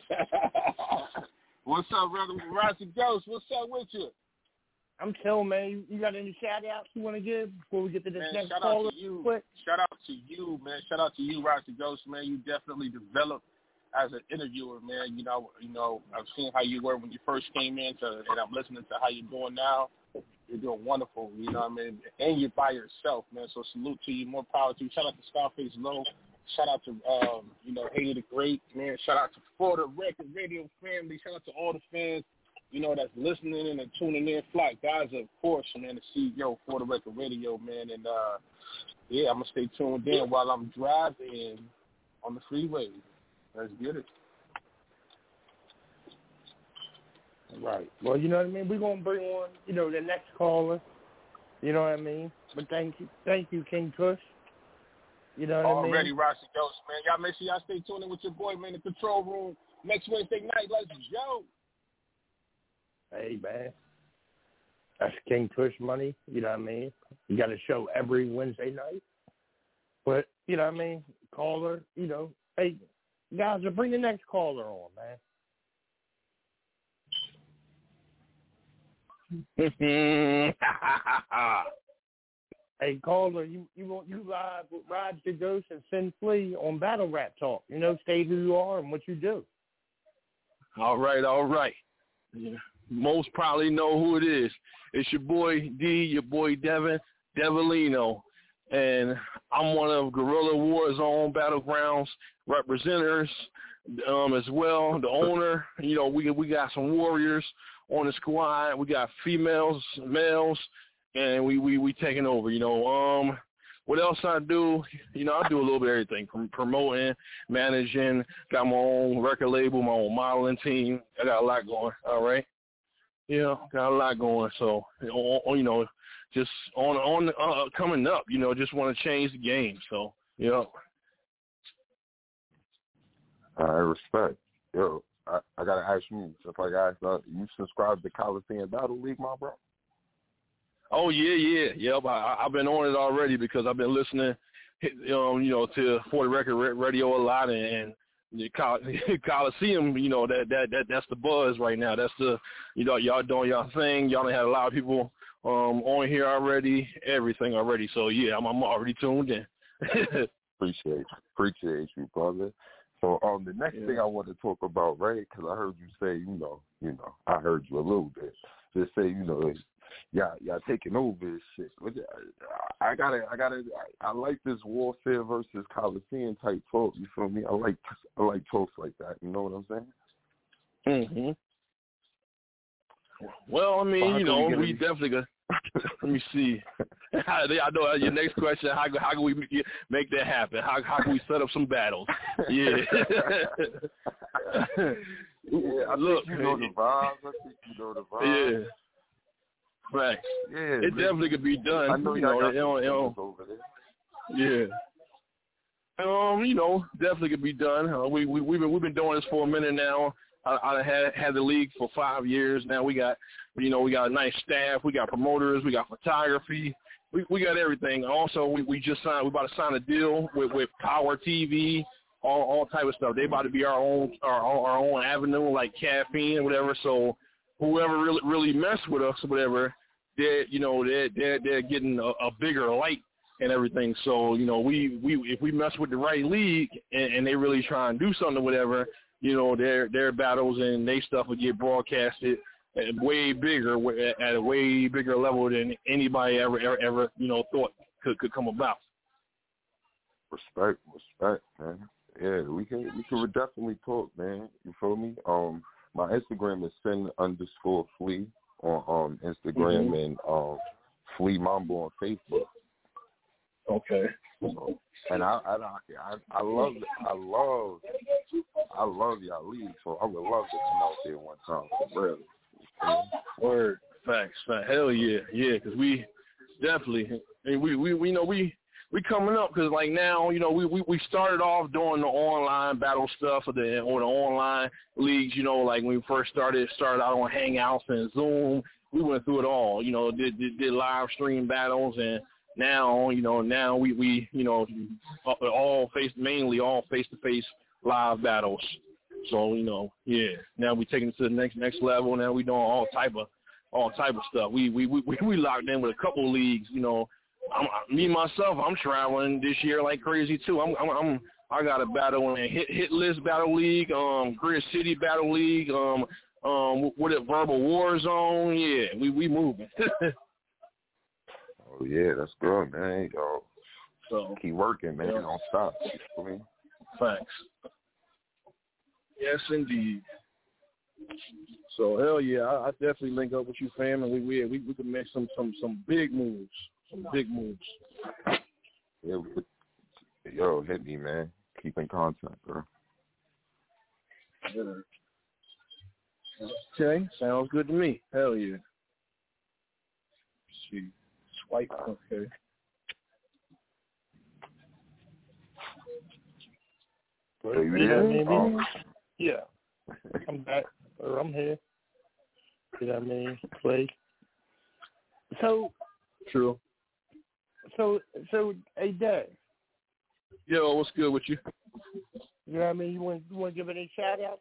Speaker 9: What's up, brother? Rossi Ghost, what's up with you?
Speaker 5: I'm chilling, man. You, you got any shout-outs you want to give before we get to this
Speaker 9: man,
Speaker 5: next
Speaker 9: shout
Speaker 5: caller?
Speaker 9: Out to you. Shout out to you, man. Shout out to you, Rossi Ghost, man. You definitely developed as an interviewer, man. You know, you know, I've seen how you were when you first came in, to, and I'm listening to how you're doing now. You're doing wonderful, you know what I mean? And you're by yourself, man. So salute to you. More power to you. Shout out to Scarface Low. Shout out to, um, you know, Hater the Great, man. Shout out to Florida Record Radio family. Shout out to all the fans, you know, that's listening in and tuning in. Flock guys, of course, man, the C E O of Florida Record Radio, man. And, uh, yeah, I'm going to stay tuned in while I'm driving on the freeway. Let's get it.
Speaker 5: Right. Well, you know what I mean? We're going to bring on, you know, the next caller. You know what I mean? But thank you. Thank you, King Kush. You know what I mean?
Speaker 9: Already, Rossi Ghost, man. Y'all make sure y'all stay tuned in with your boy, man, the control room. Next Wednesday night, let's go.
Speaker 5: Hey, man. That's King Kush money. You know what I mean? You got a show every Wednesday night. But, you know what I mean? Caller, you know. Hey, guys, bring the next caller on, man. Hey, caller, you you want you live with Rod the Ghost and Sin Flea on Battle Rap Talk. You know, state who you are and what you do.
Speaker 10: All right, all right. Yeah. Most probably know who it is. It's your boy D, your boy Devin, Devilino. And I'm one of Guerrilla Warzone Battlegrounds representatives um, as well. The owner, you know, we we got some warriors on the squad. We got females, males. And we, we, we taking over, you know. Um, what else I do? You know, I do a little bit of everything, from promoting, managing, got my own record label, my own modeling team. I got a lot going, all right? Yeah, got a lot going. So, you know, just on on uh, coming up, you know, just want to change the game. So, yeah.
Speaker 7: I respect. Yo, I, I got to ask you, just like I asked, uh, you subscribe to Coliseum Battle League, my bro?
Speaker 10: Oh, yeah, yeah. Yep, I, I've been on it already because I've been listening, um, you know, to For the Record Radio a lot, and, and the Col- Coliseum, you know, that, that that that's the buzz right now. That's the, you know, y'all doing y'all thing. Y'all done had a lot of people um, on here already, everything already. So, yeah, I'm, I'm already tuned in.
Speaker 7: Appreciate you. Appreciate you, brother. So um, the next
Speaker 10: yeah.
Speaker 7: thing I want to talk about, right, because I heard you say, you know, you know, I heard you a little bit. Just say, you know, y'all, y'all taking over this shit. I gotta, I gotta, I, I like this warfare versus Coliseum type talk. You feel me? I like, I like talks like that. You know what I'm saying?
Speaker 10: Mhm. Well, I mean, you know, we definitely got. Let me see. I know your next question. How how can we make that happen? How how can we set up some battles? Yeah.
Speaker 7: yeah I
Speaker 10: Look,
Speaker 7: think you know the vibes. I think you know the vibes.
Speaker 10: Yeah. Right.
Speaker 7: Yeah.
Speaker 10: It
Speaker 7: man.
Speaker 10: definitely could be done.
Speaker 7: I know
Speaker 10: you
Speaker 7: y'all
Speaker 10: know,
Speaker 7: got
Speaker 10: you know, you know,
Speaker 7: over there.
Speaker 10: Yeah. Um, you know, definitely could be done. Uh, we we we've been we've been doing this for a minute now. I, I had had the league for five years. Now we got, you know, we got a nice staff. We got promoters. We got photography. We we got everything. Also, we, we just signed. We about to sign a deal with, with Power T V, all all type of stuff. They about to be our own our our own avenue, like caffeine, whatever. So whoever really really mess with us, whatever, they're you know they're they're, they're getting a, a bigger light and everything. So you know we, we if we mess with the right league and, and they really try and do something, whatever. You know, their their battles and their stuff would get broadcasted at way bigger, at a way bigger level than anybody ever, ever, ever you know, thought could could come about.
Speaker 7: Respect, respect, man. Yeah, we can we can definitely talk, man. You feel me? Um, my Instagram is sin underscore flea on um Instagram mm-hmm. and um Flea Mambo on Facebook.
Speaker 10: Okay.
Speaker 7: So, and I, I I I love I love I love y'all league, so I would love to come out there one time, really.
Speaker 10: Word, facts, facts. Hell yeah, yeah, because we definitely, and we we we know we we coming up because like now you know we, we we started off doing the online battle stuff or the or the online leagues. You know, like when we first started started out on Hangouts and Zoom. We went through it all. You know, did did, did live stream battles and. Now, you know, now we, we you know, all face mainly all face-to-face live battles. So, you know, yeah. Now we taking it to the next next level. Now we doing all type of all type of stuff. We we we, we locked in with a couple of leagues. You know, I'm, me myself, I'm traveling this year like crazy too. I'm I'm, I'm I got a battle in Hit Hit List Battle League, um, Grid City Battle League, um, um, what it Verbal War Zone. Yeah, we we moving.
Speaker 7: Oh, yeah, that's good, man. Yo,
Speaker 10: so
Speaker 7: keep working, man.
Speaker 10: Yeah.
Speaker 7: Don't stop. You feel me?
Speaker 10: Thanks. Yes, indeed. So, hell yeah, I, I definitely link up with you, fam, and we we we, we can make some, some, some big moves, some big moves.
Speaker 7: Yeah, we, yo, hit me, man. Keep in contact, bro.
Speaker 10: Yeah. Okay, sounds good to me. Hell yeah. Let's see. Swipe, okay.
Speaker 7: So you
Speaker 5: You know
Speaker 7: there?
Speaker 5: what I mean?
Speaker 7: Um,
Speaker 5: Yeah. I'm back, or I'm here. You know what I mean? Play. So.
Speaker 10: True.
Speaker 5: So, so, hey, Dad.
Speaker 10: Yo, what's good with you?
Speaker 5: You know what I mean? You want, you want to give any shout-outs?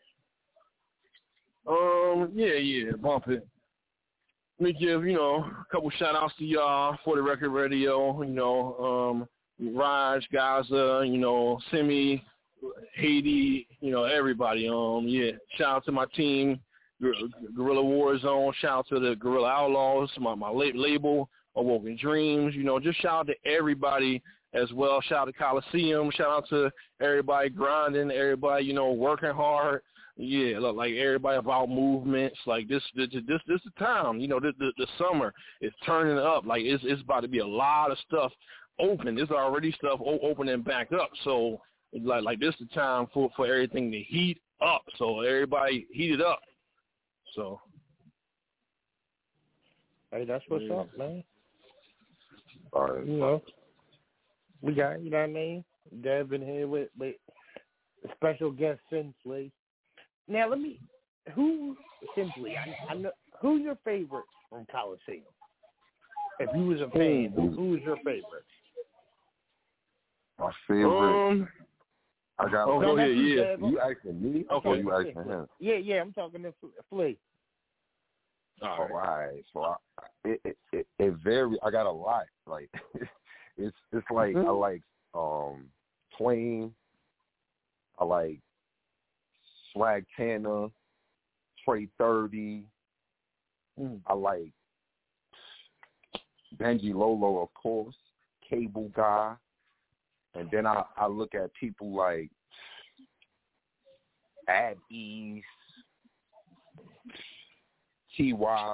Speaker 10: Um, yeah, yeah, bump it. Let me give, you know, a couple shout-outs to y'all for the Record Radio, you know, um, Raj, Gaza, you know, Simi, Haiti, you know, everybody. Um, yeah, shout out to my team, Guerrilla War Zone. Shout out to the Guerrilla Outlaws, my, my label, Awoken Dreams. You know, just shout out to everybody as well. Shout out to Coliseum. Shout out to everybody grinding, everybody, you know, working hard. Yeah, look, like everybody about movements, like this, this, this, this is the time. You know, the, the, the summer is turning up. Like it's, it's about to be a lot of stuff open. There's already stuff opening back up. So, like, like this is the time for, for everything to heat up. So everybody heat it up. So,
Speaker 5: hey, that's what's yeah. up, man.
Speaker 7: All right,
Speaker 5: you know, we got, you know what I mean? Devin here with, with a special guest, Simply. Now, let me, who, Simply, I, I know, who's your favorite from Coliseum? If you was a fan,
Speaker 7: Ooh.
Speaker 5: who's your favorite?
Speaker 7: My favorite.
Speaker 10: Um,
Speaker 7: I got.
Speaker 10: Oh, go ahead, yeah.
Speaker 7: You asking me?
Speaker 10: Okay.
Speaker 7: Or you asking him?
Speaker 5: Yeah, yeah. I'm talking to Flea.
Speaker 10: All
Speaker 7: right. All right. So I, it, it it it very. I got a lot. Like it's it's like mm-hmm. I like um Twain. I like Swag Tanner, Trey thirty. Mm. I like Benji Lolo, of course, Cable Guy. And then I, I look at people like Ad East, T Y.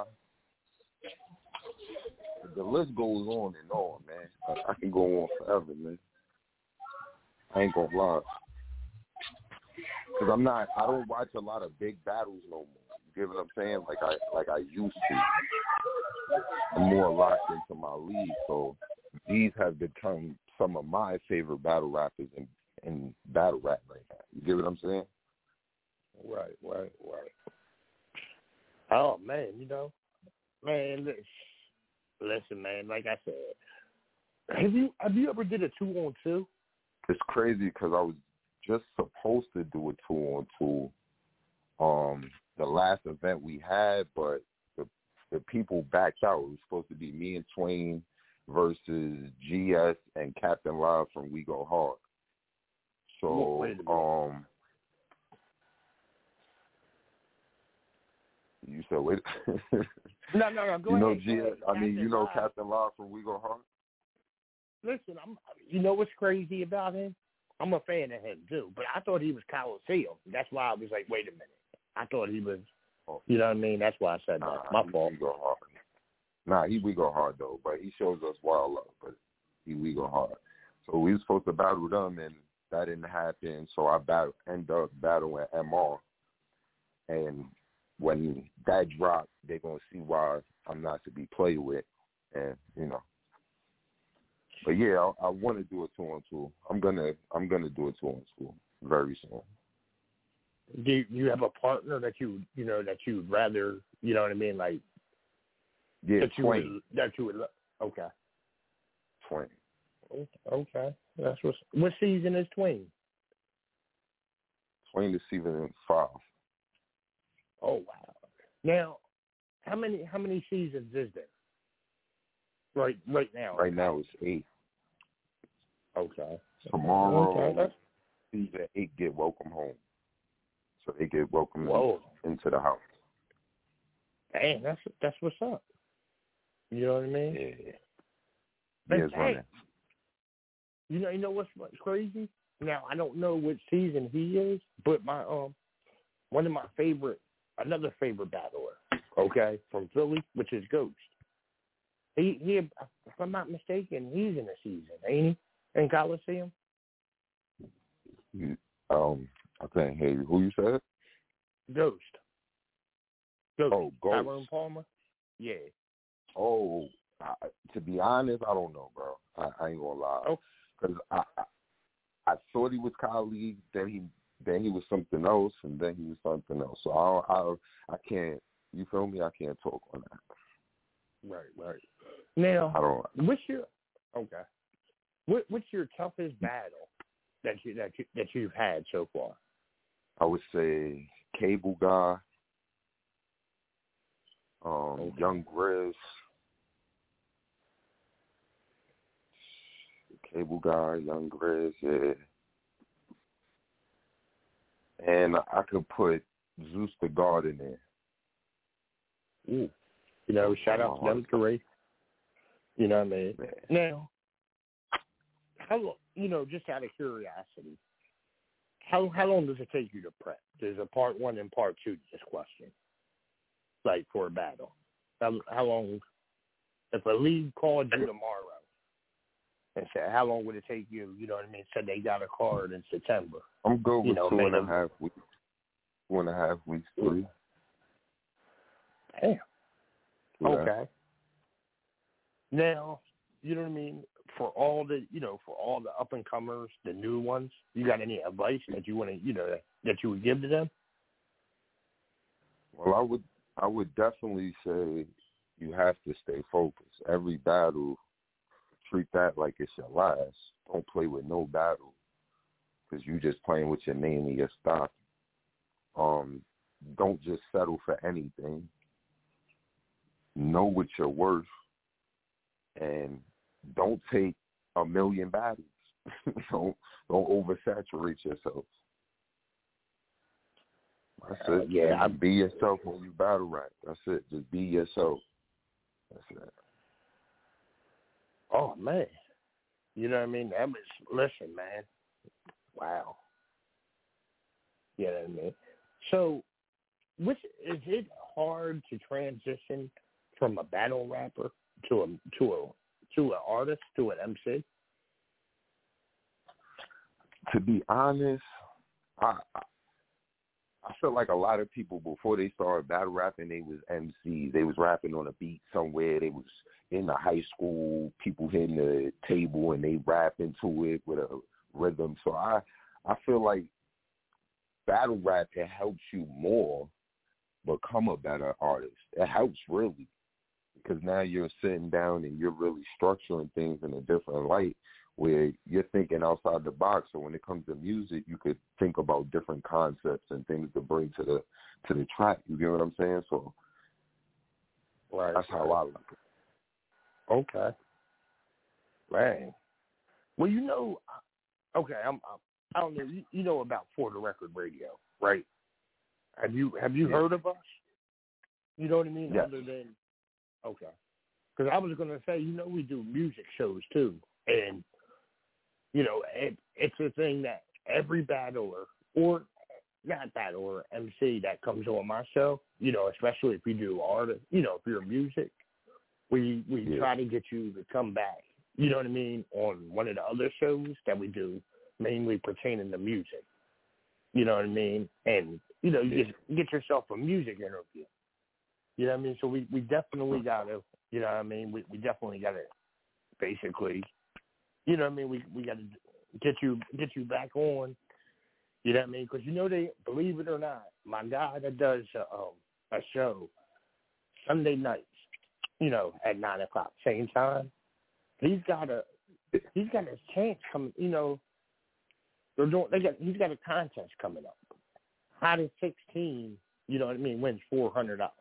Speaker 7: The list goes on and on, man. I, I can go on forever, man. I ain't gonna lie. Because I'm not, I don't watch a lot of big battles no more. You get what I'm saying? Like I, like I used to. I'm more locked into my league, so these have become some of my favorite battle rappers in, in battle rap right now. You get what I'm saying?
Speaker 5: Right, right, right. Oh, man, you know, man, listen, listen, man, like I said, have you have you ever did a two-on-two?
Speaker 7: It's crazy because I was just supposed to do a two-on-two um, the last event we had, but the, the people backed out. It was supposed to be me and Twain versus G S and Captain Live from We Go Hard. So,
Speaker 5: wait a
Speaker 7: um, you said wait.
Speaker 5: no, no, no. Go
Speaker 7: you know
Speaker 5: ahead.
Speaker 7: G S.
Speaker 5: Ahead.
Speaker 7: I mean,
Speaker 5: Captain
Speaker 7: you know
Speaker 5: Live.
Speaker 7: Captain Live from We Go Hard.
Speaker 5: Listen, I'm. You know what's crazy about him? I'm a fan of him too, but I thought he was Coliseum. That's why I was like, wait a minute. I thought he was. You know what I mean? That's why I said that.
Speaker 7: Nah,
Speaker 5: My
Speaker 7: he,
Speaker 5: fault.
Speaker 7: We Go Hard. Nah, he We Go Hard though, but he shows us wild love. But he We Go Hard. So we were supposed to battle them, and that didn't happen. So I battle, end up battling M R. And when that dropped, they're gonna see why I'm not to be played with, and you know. But yeah, I, I want to do a two on two. I'm gonna, I'm gonna do a two on two very soon.
Speaker 5: Do you, you have a partner that you, you know, that you'd rather, you know what I mean, like?
Speaker 7: Yeah,
Speaker 5: that you
Speaker 7: Twain.
Speaker 5: would, that you would. Okay.
Speaker 7: Twain.
Speaker 5: Okay, that's what. What season is Twain?
Speaker 7: Twain is season five.
Speaker 5: Oh wow! Now, how many how many seasons is there? Right, right now.
Speaker 7: Right now it's eight.
Speaker 5: Okay.
Speaker 7: Tomorrow,
Speaker 5: okay.
Speaker 7: season eight get welcome home, so they get welcomed
Speaker 5: Whoa.
Speaker 7: into the house.
Speaker 5: Damn, that's that's what's up. You know what I mean?
Speaker 7: Yeah.
Speaker 5: But
Speaker 7: yeah, it's
Speaker 5: hey,
Speaker 7: running.
Speaker 5: You know, you know what's, what's crazy? Now I don't know which season he is, but my um, one of my favorite, another favorite battler, okay, from Philly, which is Ghost. He he, if I'm not mistaken, he's in the season, ain't he? In Coliseum.
Speaker 7: You, um, I can't hear you. Who you said?
Speaker 5: Ghost. Ghost.
Speaker 7: Oh, Ghost.
Speaker 5: Tyrone Palmer. Yeah.
Speaker 7: Oh, I, to be honest, I don't know, bro. I, I ain't gonna lie.
Speaker 5: Oh.
Speaker 7: Because I, I I thought he was colleague, then he then he was something else, and then he was something else. So I I I can't. You feel me? I can't talk on that.
Speaker 5: Right, right. Now,
Speaker 7: I don't.
Speaker 5: What's your okay? What what's your toughest battle that you that you that you've had so far?
Speaker 7: I would say Cable Guy, um,
Speaker 5: okay.
Speaker 7: Young Grizz. Cable Guy, Young Grizz, yeah. And I could put Zeus the God in there.
Speaker 5: Ooh. You know, shout out to them three. You know what I mean?
Speaker 7: Man.
Speaker 5: Now, how you know, just out of curiosity, how how long does it take you to prep? There's a part one and part two to this question. Like for a battle. How, how long, if a league called you tomorrow and said, how long would it take you, you know what I mean, said they got a card in September.
Speaker 7: I'm good with
Speaker 5: you know,
Speaker 7: two and a
Speaker 5: maybe,
Speaker 7: half weeks. Two and a half weeks, three.
Speaker 5: Damn.
Speaker 7: Yeah.
Speaker 5: Okay. Now, you know what I mean, for all the, you know, for all the up-and-comers, the new ones, you got any advice that you want to, you know, that, that you would give to them?
Speaker 7: Well, I would, I would definitely say you have to stay focused. Every battle, treat that like it's your last. Don't play with no battle because you just playing with your name and your stock. Um, don't just settle for anything. know what you're worth, and don't take a million battles. don't don't oversaturate yourself. That's
Speaker 5: uh,
Speaker 7: it.
Speaker 5: Yeah, I,
Speaker 7: be yourself when you battle rap. That's it. Just be yourself. That's it.
Speaker 5: oh man, you know what I mean? That was listen, man. Wow. You know what I mean? So, which is it hard to transition from a battle rapper to a to a to an artist to an M C?
Speaker 7: To be honest, I, I I feel like a lot of people before they started battle rapping, they was M Cs. They was rapping on a beat somewhere. They was in the high school, people hitting the table and they rap into it with a rhythm. So I I feel like battle rap, it helps you more become a better artist. It helps really, because now you're sitting down and you're really structuring things in a different light where you're thinking outside the box. So when it comes to music, you could think about different concepts and things to bring to the to the track. You get what I'm saying? So
Speaker 5: right,
Speaker 7: that's how I look at it.
Speaker 5: Okay. Man. Well, you know, okay, I'm, I'm I don't know. You, you know about For the Record Radio, right? Have you have you
Speaker 7: yeah.
Speaker 5: heard of us? You know what I mean?
Speaker 7: Yes.
Speaker 5: Other than okay, because I was going to say, you know, we do music shows too, and you know, it, it's a thing that every battler or not battler M C that comes on my show, you know, especially if you do art, you know, if you're music, we we
Speaker 7: yeah.
Speaker 5: try to get you to come back. You know what I mean? On one of the other shows that we do, mainly pertaining to music. You know what I mean? And, you know, you
Speaker 7: yeah.
Speaker 5: just get yourself a music interview. You know what I mean? So we, we definitely got to, you know what I mean? We, we definitely got to basically, you know what I mean? We we got to get you get you back on. You know what I mean? Because, you know, they, believe it or not, my guy that does a, um, a show Sunday nights, you know, at nine o'clock, same time, he's got a, he's got his chance coming, you know, they're doing, they got, he's got a contest coming up. Out of sixteen, you know what I mean, wins four hundred dollars.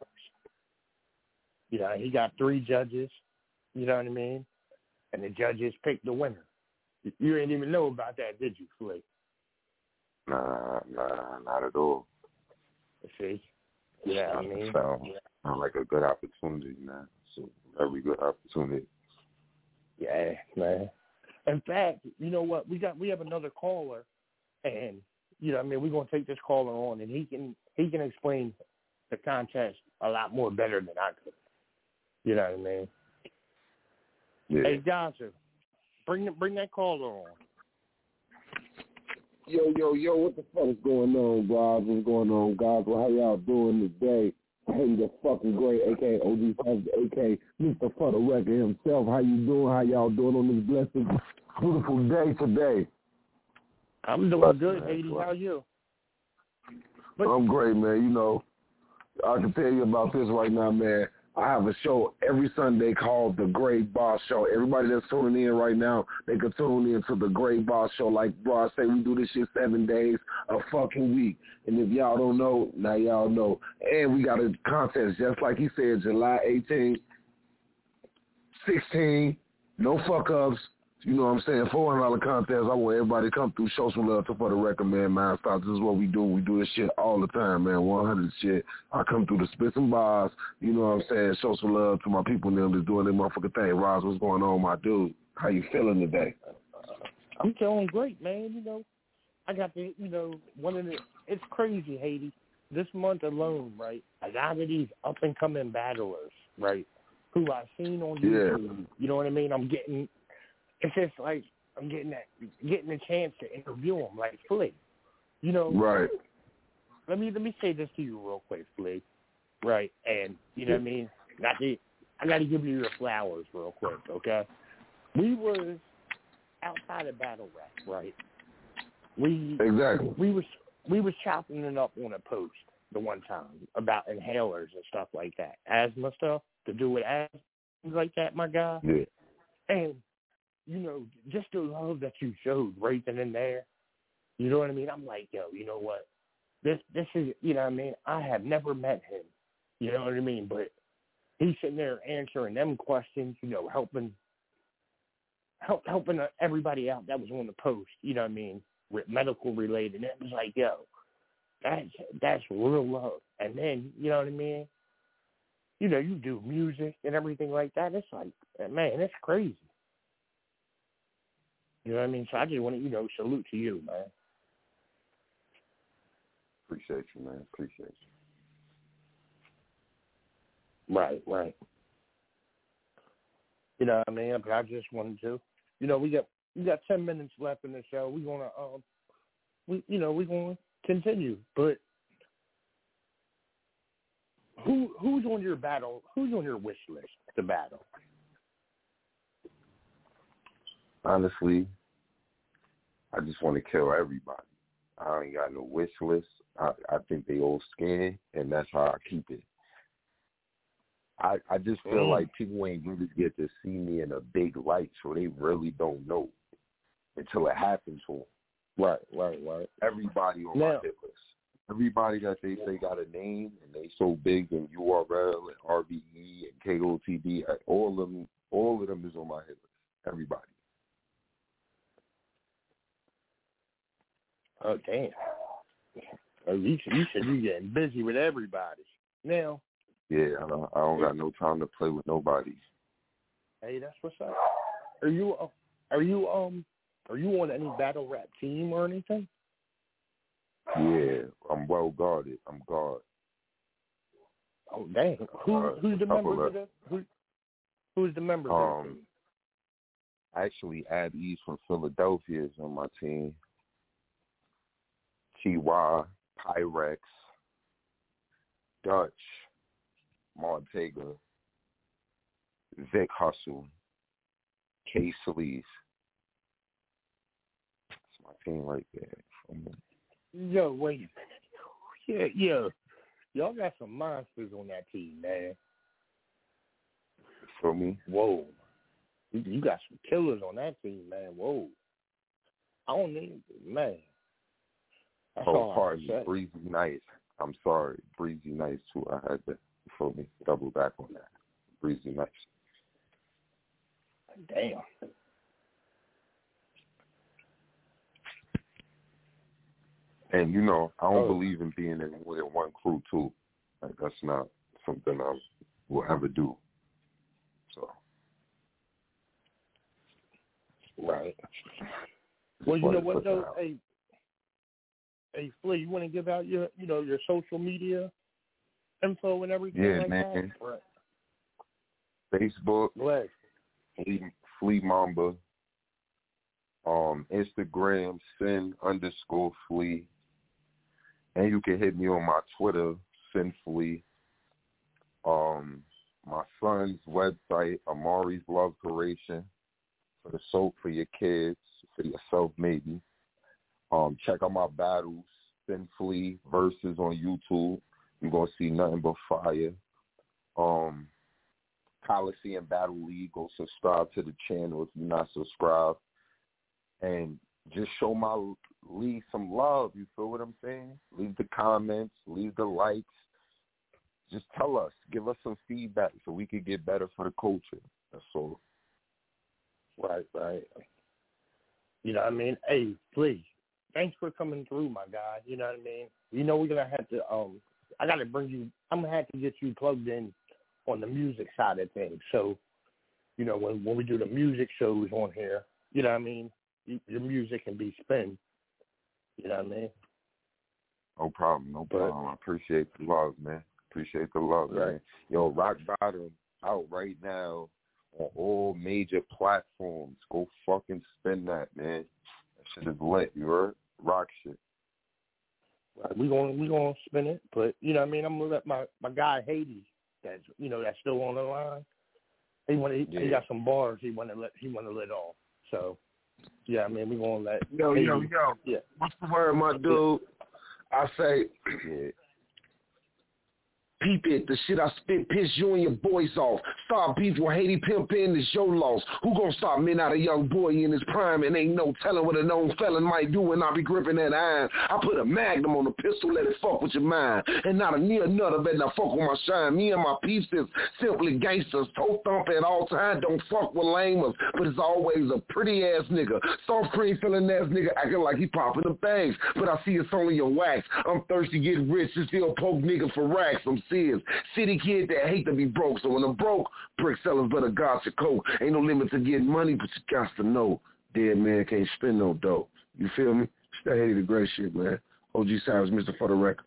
Speaker 5: You know, he got three judges, you know what I mean? And the judges picked the winner. You didn't even know about that, did you, Flake?
Speaker 7: Nah, nah, not at all.
Speaker 5: See? Yeah, I mean.
Speaker 7: Sound, sound like a good opportunity, man. It's a very good opportunity.
Speaker 5: Yeah, man. In fact, you know what? We got we have another caller, and you know, I mean, we're gonna take this caller on, and he can he can explain the contest a lot more better than I could. You know what I mean?
Speaker 7: Yeah.
Speaker 5: Hey, Johnson, bring bring that caller on.
Speaker 11: Yo, yo, yo, what the fuck is going on, guys? What's going on, guys? Well, how y'all doing today? Hey, the fucking great, a k a. O G Puffy, a k a. Mister For the Record himself. How you doing? How y'all doing on this blessed, beautiful day today?
Speaker 5: I'm doing
Speaker 11: But,
Speaker 5: good, Haiti. How are you?
Speaker 11: But, I'm great, man. You know, I can tell you about this right now, man. I have a show every Sunday called The Great Boss Show. Everybody that's tuning in right now, they can tune in to The Great Boss Show. Like Bro say, we do this shit seven days a fucking week. And if y'all don't know, now y'all know. And we got a contest, just like he said, July eighteenth, sixteen, no fuck-ups. You know what I'm saying? four hundred dollars contest. I want everybody to come through, show some love to For the Record, man. Man, stop. This is what we do. We do this shit all the time, man. one hundred shit. I come through to spit some bars. You know what I'm saying? Show some love to my people and them that's doing their motherfucking thing. Roz, what's going on, my dude? How you feeling today?
Speaker 5: I'm feeling great, man. You know, I got the, you know, one of the, it's crazy, Haiti. This month alone, right, a lot of these up-and-coming battlers, right, who I've seen on YouTube, yeah. You know what I mean? I'm getting... It's just like I'm getting that, getting a chance to interview him, like Flick. You know,
Speaker 11: right?
Speaker 5: Let me let me say this to you real quick, Flick. Right, and you know what I mean. Not to, I got to give you your flowers real quick, okay? We was outside of battle rap, right? We
Speaker 11: exactly.
Speaker 5: We was we was chopping it up on a post the one time about inhalers and stuff like that, asthma stuff to do with asthma, things like that, my guy.
Speaker 11: Yeah.
Speaker 5: And you know, just the love that you showed right then and there, you know what I mean? I'm like, yo, you know what? This, this is, you know what I mean? I have never met him, you know what I mean? But he's sitting there answering them questions, you know, helping help, helping everybody out that was on the post, you know what I mean, medical related. And it was like, yo, that's, that's real love. And then, you know what I mean, you know, you do music and everything like that. It's like, man, it's crazy. You know what I mean? So I just want to, you know, salute to you, man.
Speaker 8: Appreciate you, man. Appreciate
Speaker 5: you. Right, right. You know what I mean? But I just wanted to, you know, we got we got ten minutes left in the show. We're gonna, um, we, you know, we're gonna continue. But who who's on your battle? Who's on your wish list to battle?
Speaker 8: Honestly, I just want to kill everybody. I ain't got no wish list. I, I think they all scared, and that's how I keep it. I I just feel mm. like people ain't really get to see me in a big light, so they really don't know until it happens to them.
Speaker 5: Right, right, right.
Speaker 8: Everybody on
Speaker 5: now,
Speaker 8: my hit list. Everybody that they say got a name, and they so big in U R L and R B E and K O T B, all of them, all of them is on my hit list. Everybody.
Speaker 5: Oh, damn. Oh, you should, you should be getting busy with everybody. Now.
Speaker 8: Yeah, I don't, I don't got no time to play with nobody.
Speaker 5: Hey, that's what's up. Are you, uh, are you, um, are you on any battle rap team or anything?
Speaker 8: Yeah, I'm well guarded. I'm guard.
Speaker 5: Oh, dang. Who, uh, who's the members of the, who, who's the members
Speaker 8: um,
Speaker 5: of the team?
Speaker 8: Actually, Ab East from Philadelphia is on my team. T Y, Pyrex, Dutch, Montega, Vic Hustle, K Sleeve. That's my team right there.
Speaker 5: Yo, wait a minute. Yeah, yeah. Y'all got some monsters on that team, man.
Speaker 8: For me?
Speaker 5: Whoa. You, you got some killers on that team, man. Whoa. I don't need, man. That's
Speaker 8: oh, pardon me. Breezy Nice. I'm sorry. Breezy Nice, too. I had to, for me, double back on that. Breezy Nice.
Speaker 5: Damn.
Speaker 8: And, you know, I don't
Speaker 5: oh.
Speaker 8: believe in being in more than one crew, too. Like, that's not something I will ever do. So.
Speaker 5: Right. Well, you know what, though? Hey, Hey, Flea, you want to give out your, you know, your social media info and everything
Speaker 8: yeah,
Speaker 5: like
Speaker 8: man.
Speaker 5: that?
Speaker 8: Right. Facebook,
Speaker 5: Flea,
Speaker 8: Flea Mamba. Um, Instagram, Sin underscore Flea. And you can hit me on my Twitter, Sin Flea. Um, my son's website, Amari's Love Creation, for the soap for your kids, for yourself maybe. Um, check out my battles, Sin Flea versus on YouTube. You're going to see nothing but fire. Um, Coliseum Battle League, go subscribe to the channel if you're not subscribed. And just show my league some love, you feel what I'm saying? Leave the comments, leave the likes. Just tell us, give us some feedback so we can get better for the culture. That's all.
Speaker 5: Right, right. You know what I mean? Hey, please. Thanks for coming through, my guy. You know what I mean? You know we're gonna have to. Um, I gotta bring you. I'm gonna have to get you plugged in on the music side of things. So, you know, when when we do the music shows on here, you know what I mean? You, your music can be spin. You know what I mean?
Speaker 8: No problem, no problem. But, I appreciate the love, man. Appreciate the love, right. man. Yo, Rock Bottom out right now on all major platforms. Go fucking spin that, man. That shit is lit. You heard? Rock shit.
Speaker 5: Right. We gonna we gonna spin it, but you know what I mean. I'm gonna let my, my guy Hades, that's you know that's still on the line. He want he, yeah. he got some bars. He want to let he want to let off. So yeah, I mean we gonna let
Speaker 11: yo
Speaker 5: Hades,
Speaker 11: yo yo.
Speaker 5: Yeah.
Speaker 11: What's the word, my dude? I say Peep it, the shit I spit piss you and your boys off. Start beef with Haiti pimpin', it's your loss. Who gon' stop me not a young boy in his prime and ain't no telling what a known felon might do when I be gripping that iron. I put a magnum on the pistol, let it fuck with your mind. And not a near nutter better not fuck with my shine. Me and my peeps is simply gangsters. Toe thump at all times, don't fuck with lamers. But it's always a pretty ass nigga. Soft cream feeling ass nigga acting like he popping the bags. But I see it's only your wax. I'm thirsty, get rich, and still poke nigga for racks. I'm serious. City kid that hate to be broke. So when I'm broke, brick sellers better guard your coat. Ain't no limit to getting money, but you got to know. Dead man can't spend no dough. You feel me? Stay Haiti the great shit, man. O G Savage, Mister For the Record.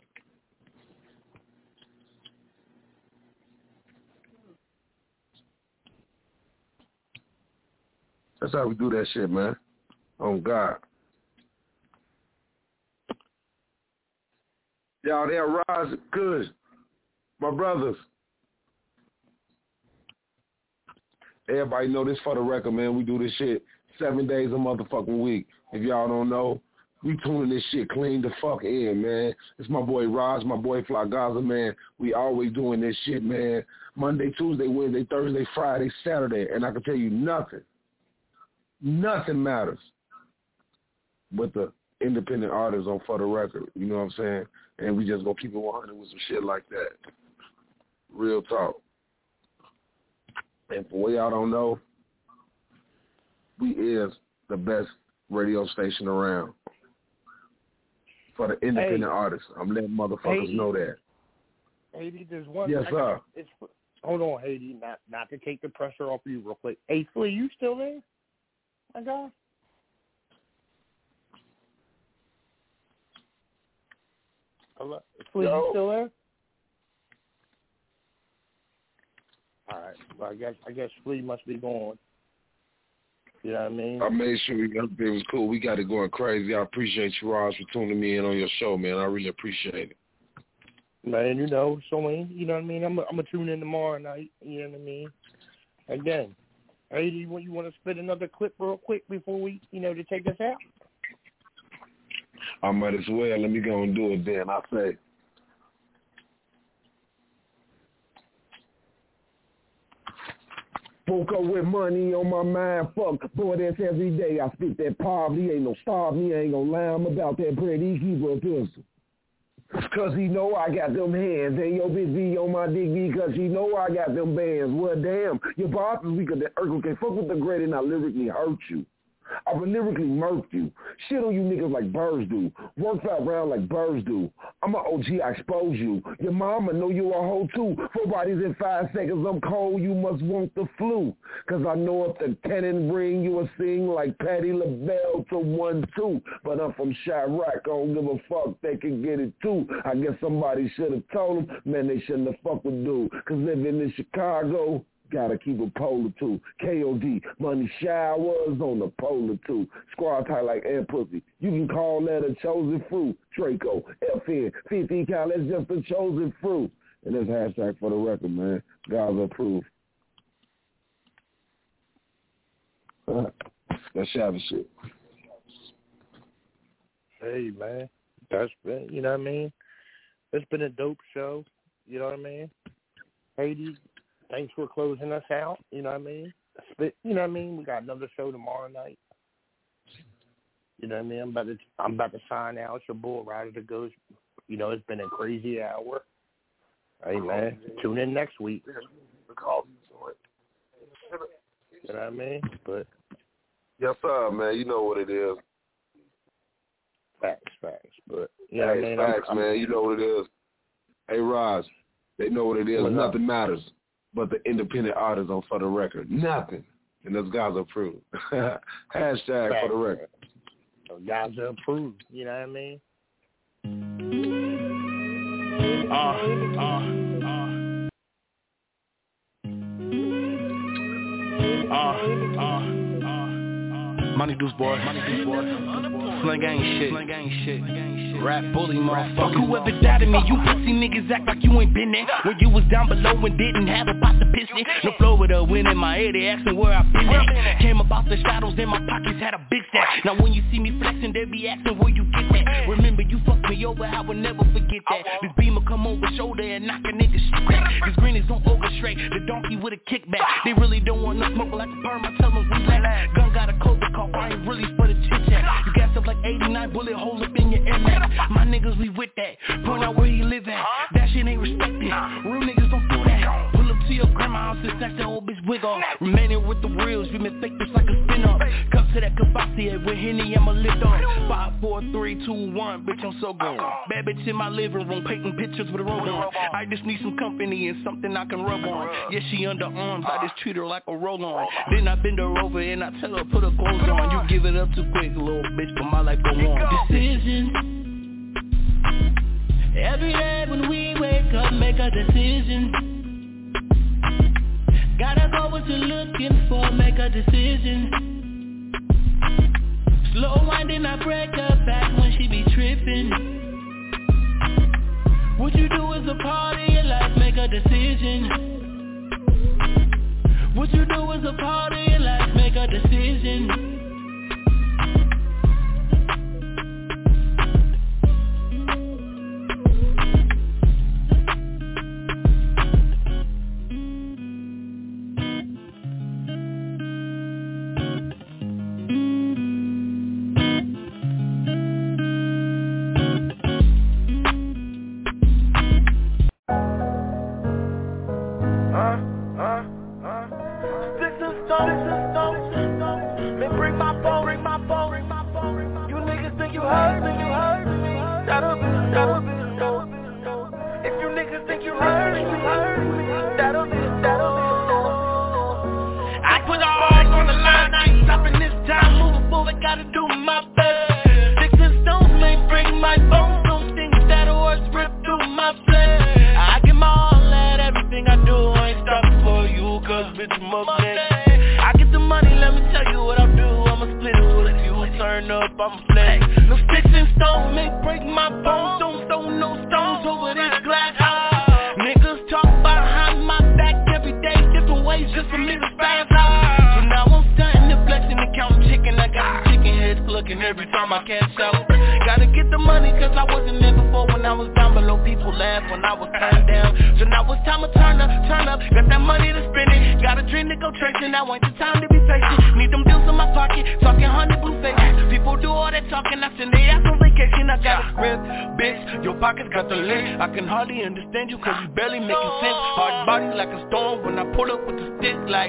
Speaker 11: That's how we do that shit, man. On God. Y'all there, Rise, good. My brothers. Everybody know this For the Record, man. We do this shit seven days a motherfucking week. If y'all don't know, we tuning this shit clean the fuck in, man. It's my boy Raj, my boy Fly Gaza, man. We always doing this shit, man. Monday, Tuesday, Wednesday, Thursday, Friday, Saturday. And I can tell you nothing. Nothing matters but the independent artists on For the Record. You know what I'm saying? And we just gonna keep it one hundred with some shit like that. Real talk. And for what y'all don't know, we is the best radio station around for the independent hey, artists. I'm letting motherfuckers Haiti, know that.
Speaker 5: Haiti, there's one.
Speaker 11: Yes, sir.
Speaker 5: It's, hold on, Haiti, not not to take the pressure off of you real quick. Hey, Flea, you still there? My God. Hello, Flea, you still there? All right. Well, I guess I guess Flea must be gone. You know what I mean?
Speaker 11: I made sure we got, it was cool. We got it going crazy. I appreciate you, Ross, for tuning me in on your show, man. I really appreciate it.
Speaker 5: Man, you know, so you know what I mean? I'm I'm gonna tune in tomorrow night. You know what I mean? Again, hey, do you, you want to spit another clip real quick before we, you know, to take us out?
Speaker 11: I might as well. Let me go and do it then. I say. Woke up with money on my mind, fuck, boy, that's every day. I spit that poverty, ain't no starve me, ain't gonna lie, I'm about that bread, he keep a pistol. Cause he know I got them hands, and your bitch be on my dick because he know I got them bands. Well, damn, your boss is weak, the Urkel can fuck with the grid and I lyrically hurt you. I would lyrically murk you. Shit on you niggas like birds do. Work out round like birds do. I'm an O G, I expose you. Your mama know you a hoe too. Four bodies in five seconds, I'm cold, you must want the flu. Cause I know if the cannon ring, you will sing like Patti LaBelle to one, two. But I'm from Chirac, I don't give a fuck, they can get it too. I guess somebody should have told them, man, they shouldn't have fucked with dude. Cause living in Chicago, gotta keep a polar too. K O D, money showers on the polar too. Squad tight like air pussy. You can call that a chosen fruit. Draco, F N, fifty cal, that's just a chosen fruit. And that's hashtag For the Record, man. God's approved. That's shabby shit.
Speaker 5: Hey, man. That's been, you know what I mean? It's been a dope show. You know what I mean? Haiti, thanks for closing us out. You know what I mean? Spit, you know what I mean? We got another show tomorrow night. You know what I mean? I'm about to, I'm about to sign out. It's your boy, Ryder the Ghost. You know, it's been a crazy hour. Hey, man. Tune in next week. You know what I mean? But
Speaker 11: yes, sir, man. You know what it is.
Speaker 5: Facts, facts. But, you know
Speaker 11: hey,
Speaker 5: what I mean?
Speaker 11: Facts,
Speaker 5: I'm,
Speaker 11: man.
Speaker 5: I'm,
Speaker 11: you know what it is. Hey, Roz, they know what it is. Nothing up? matters but the independent artists on For the Record. Nothing. And those guys are approved. Hashtag Facts, For the Record.
Speaker 5: Those guys are approved. You know what I mean?
Speaker 12: Uh, uh, uh. Uh, uh, uh. Money Deuce boy, money Deuce boy.
Speaker 3: Slang ain't shit. Slang ain't shit. Rap bully, motherfucker. Fuck whoever doubted me. You pussy niggas act like you ain't been there. When you was down below and didn't have a pot to piss in. No Florida wind in my head, they asking where I been at. Came about the shadows in my pockets, had a big stack. Now when you see me flexing, they be asking where you get that. Remember you fucked me over, I will never forget that. This beamer come over shoulder and knock a nigga shit back. This green is gon' orchestrate the donkey with a kickback. They really don't want no smoke like the perm, I tell them we lack. Gun got a COVID call, I ain't really for the chit chat. You got stuff like eighty-nine bullet holes up in your Air Max. My niggas, we with that. Point out where he live at. That shit ain't respected. Real niggas don't do that. Pull up to your grandma house and snatch that old bitch wig off. Remaining with the reals, we been fake this like a spin-off. Cup to that Cavassier with Henny, I'ma lift off. Five, four, three, two, one, bitch, I'm so gone. Bad bitch in my living room, painting pictures with a robe on. I just need some company and something I can rub on. Yeah, she underarms, I just treat her like a roll-on. Then I bend her over and I tell her put her clothes on. You give it up too quick, little bitch, but my life go on.
Speaker 13: Decisions. Every day when we wake up, make a decision. Gotta go what you're looking for, make a decision. Slow winding, I break her back when she be tripping. What you do is a part of your life, make a decision. What you do is a part of your life, make a decision.
Speaker 3: I can hardly understand you cause you barely making sense. Hard body like a storm when I pull up with the stick like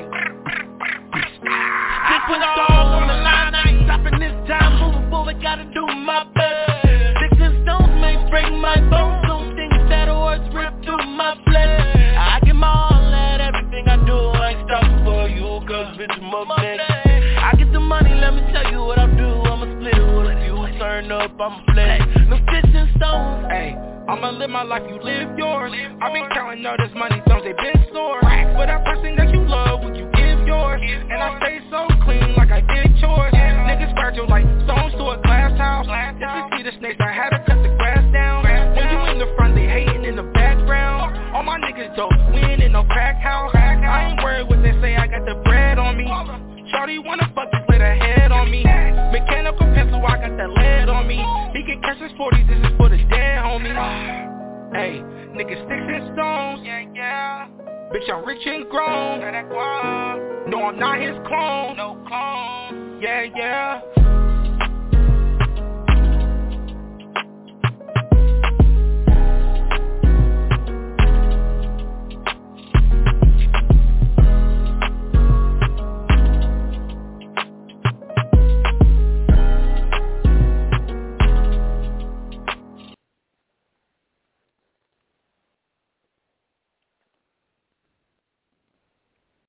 Speaker 3: Just put stars on the line, I ain't stopping this time. Moving forward, gotta do my best. Sticks and stones may break my bones. Some things that words rip through my flesh. I give my all at everything I do. I ain't stopping for you cause bitch I'm up next. I get the money, let me tell you what I do. I'ma split it with you, turn up, I'ma flex. No sticks and stones, ayy. I'ma live my life, you live yours. I've been counting all this money, thumbs they been sore. For that person that you love, would you give yours? And I stay so clean like I did chores. Niggas fragile like stones to a glass house. If you see the snakes, I had to cut the grass down. When you in the front, they hating in the background. All my niggas dope, we ain't in no crack house. I ain't worried what they say, I got the bread on me. Shawty wanna fuck just with a head on me. Mechanical pencil, I got that lead on me. He can catch his forties, this is for the dead homie. Hey, niggas sticks and stones. Yeah, yeah. Bitch, I'm rich and grown. No, I'm not his clone. No clone. Yeah, yeah.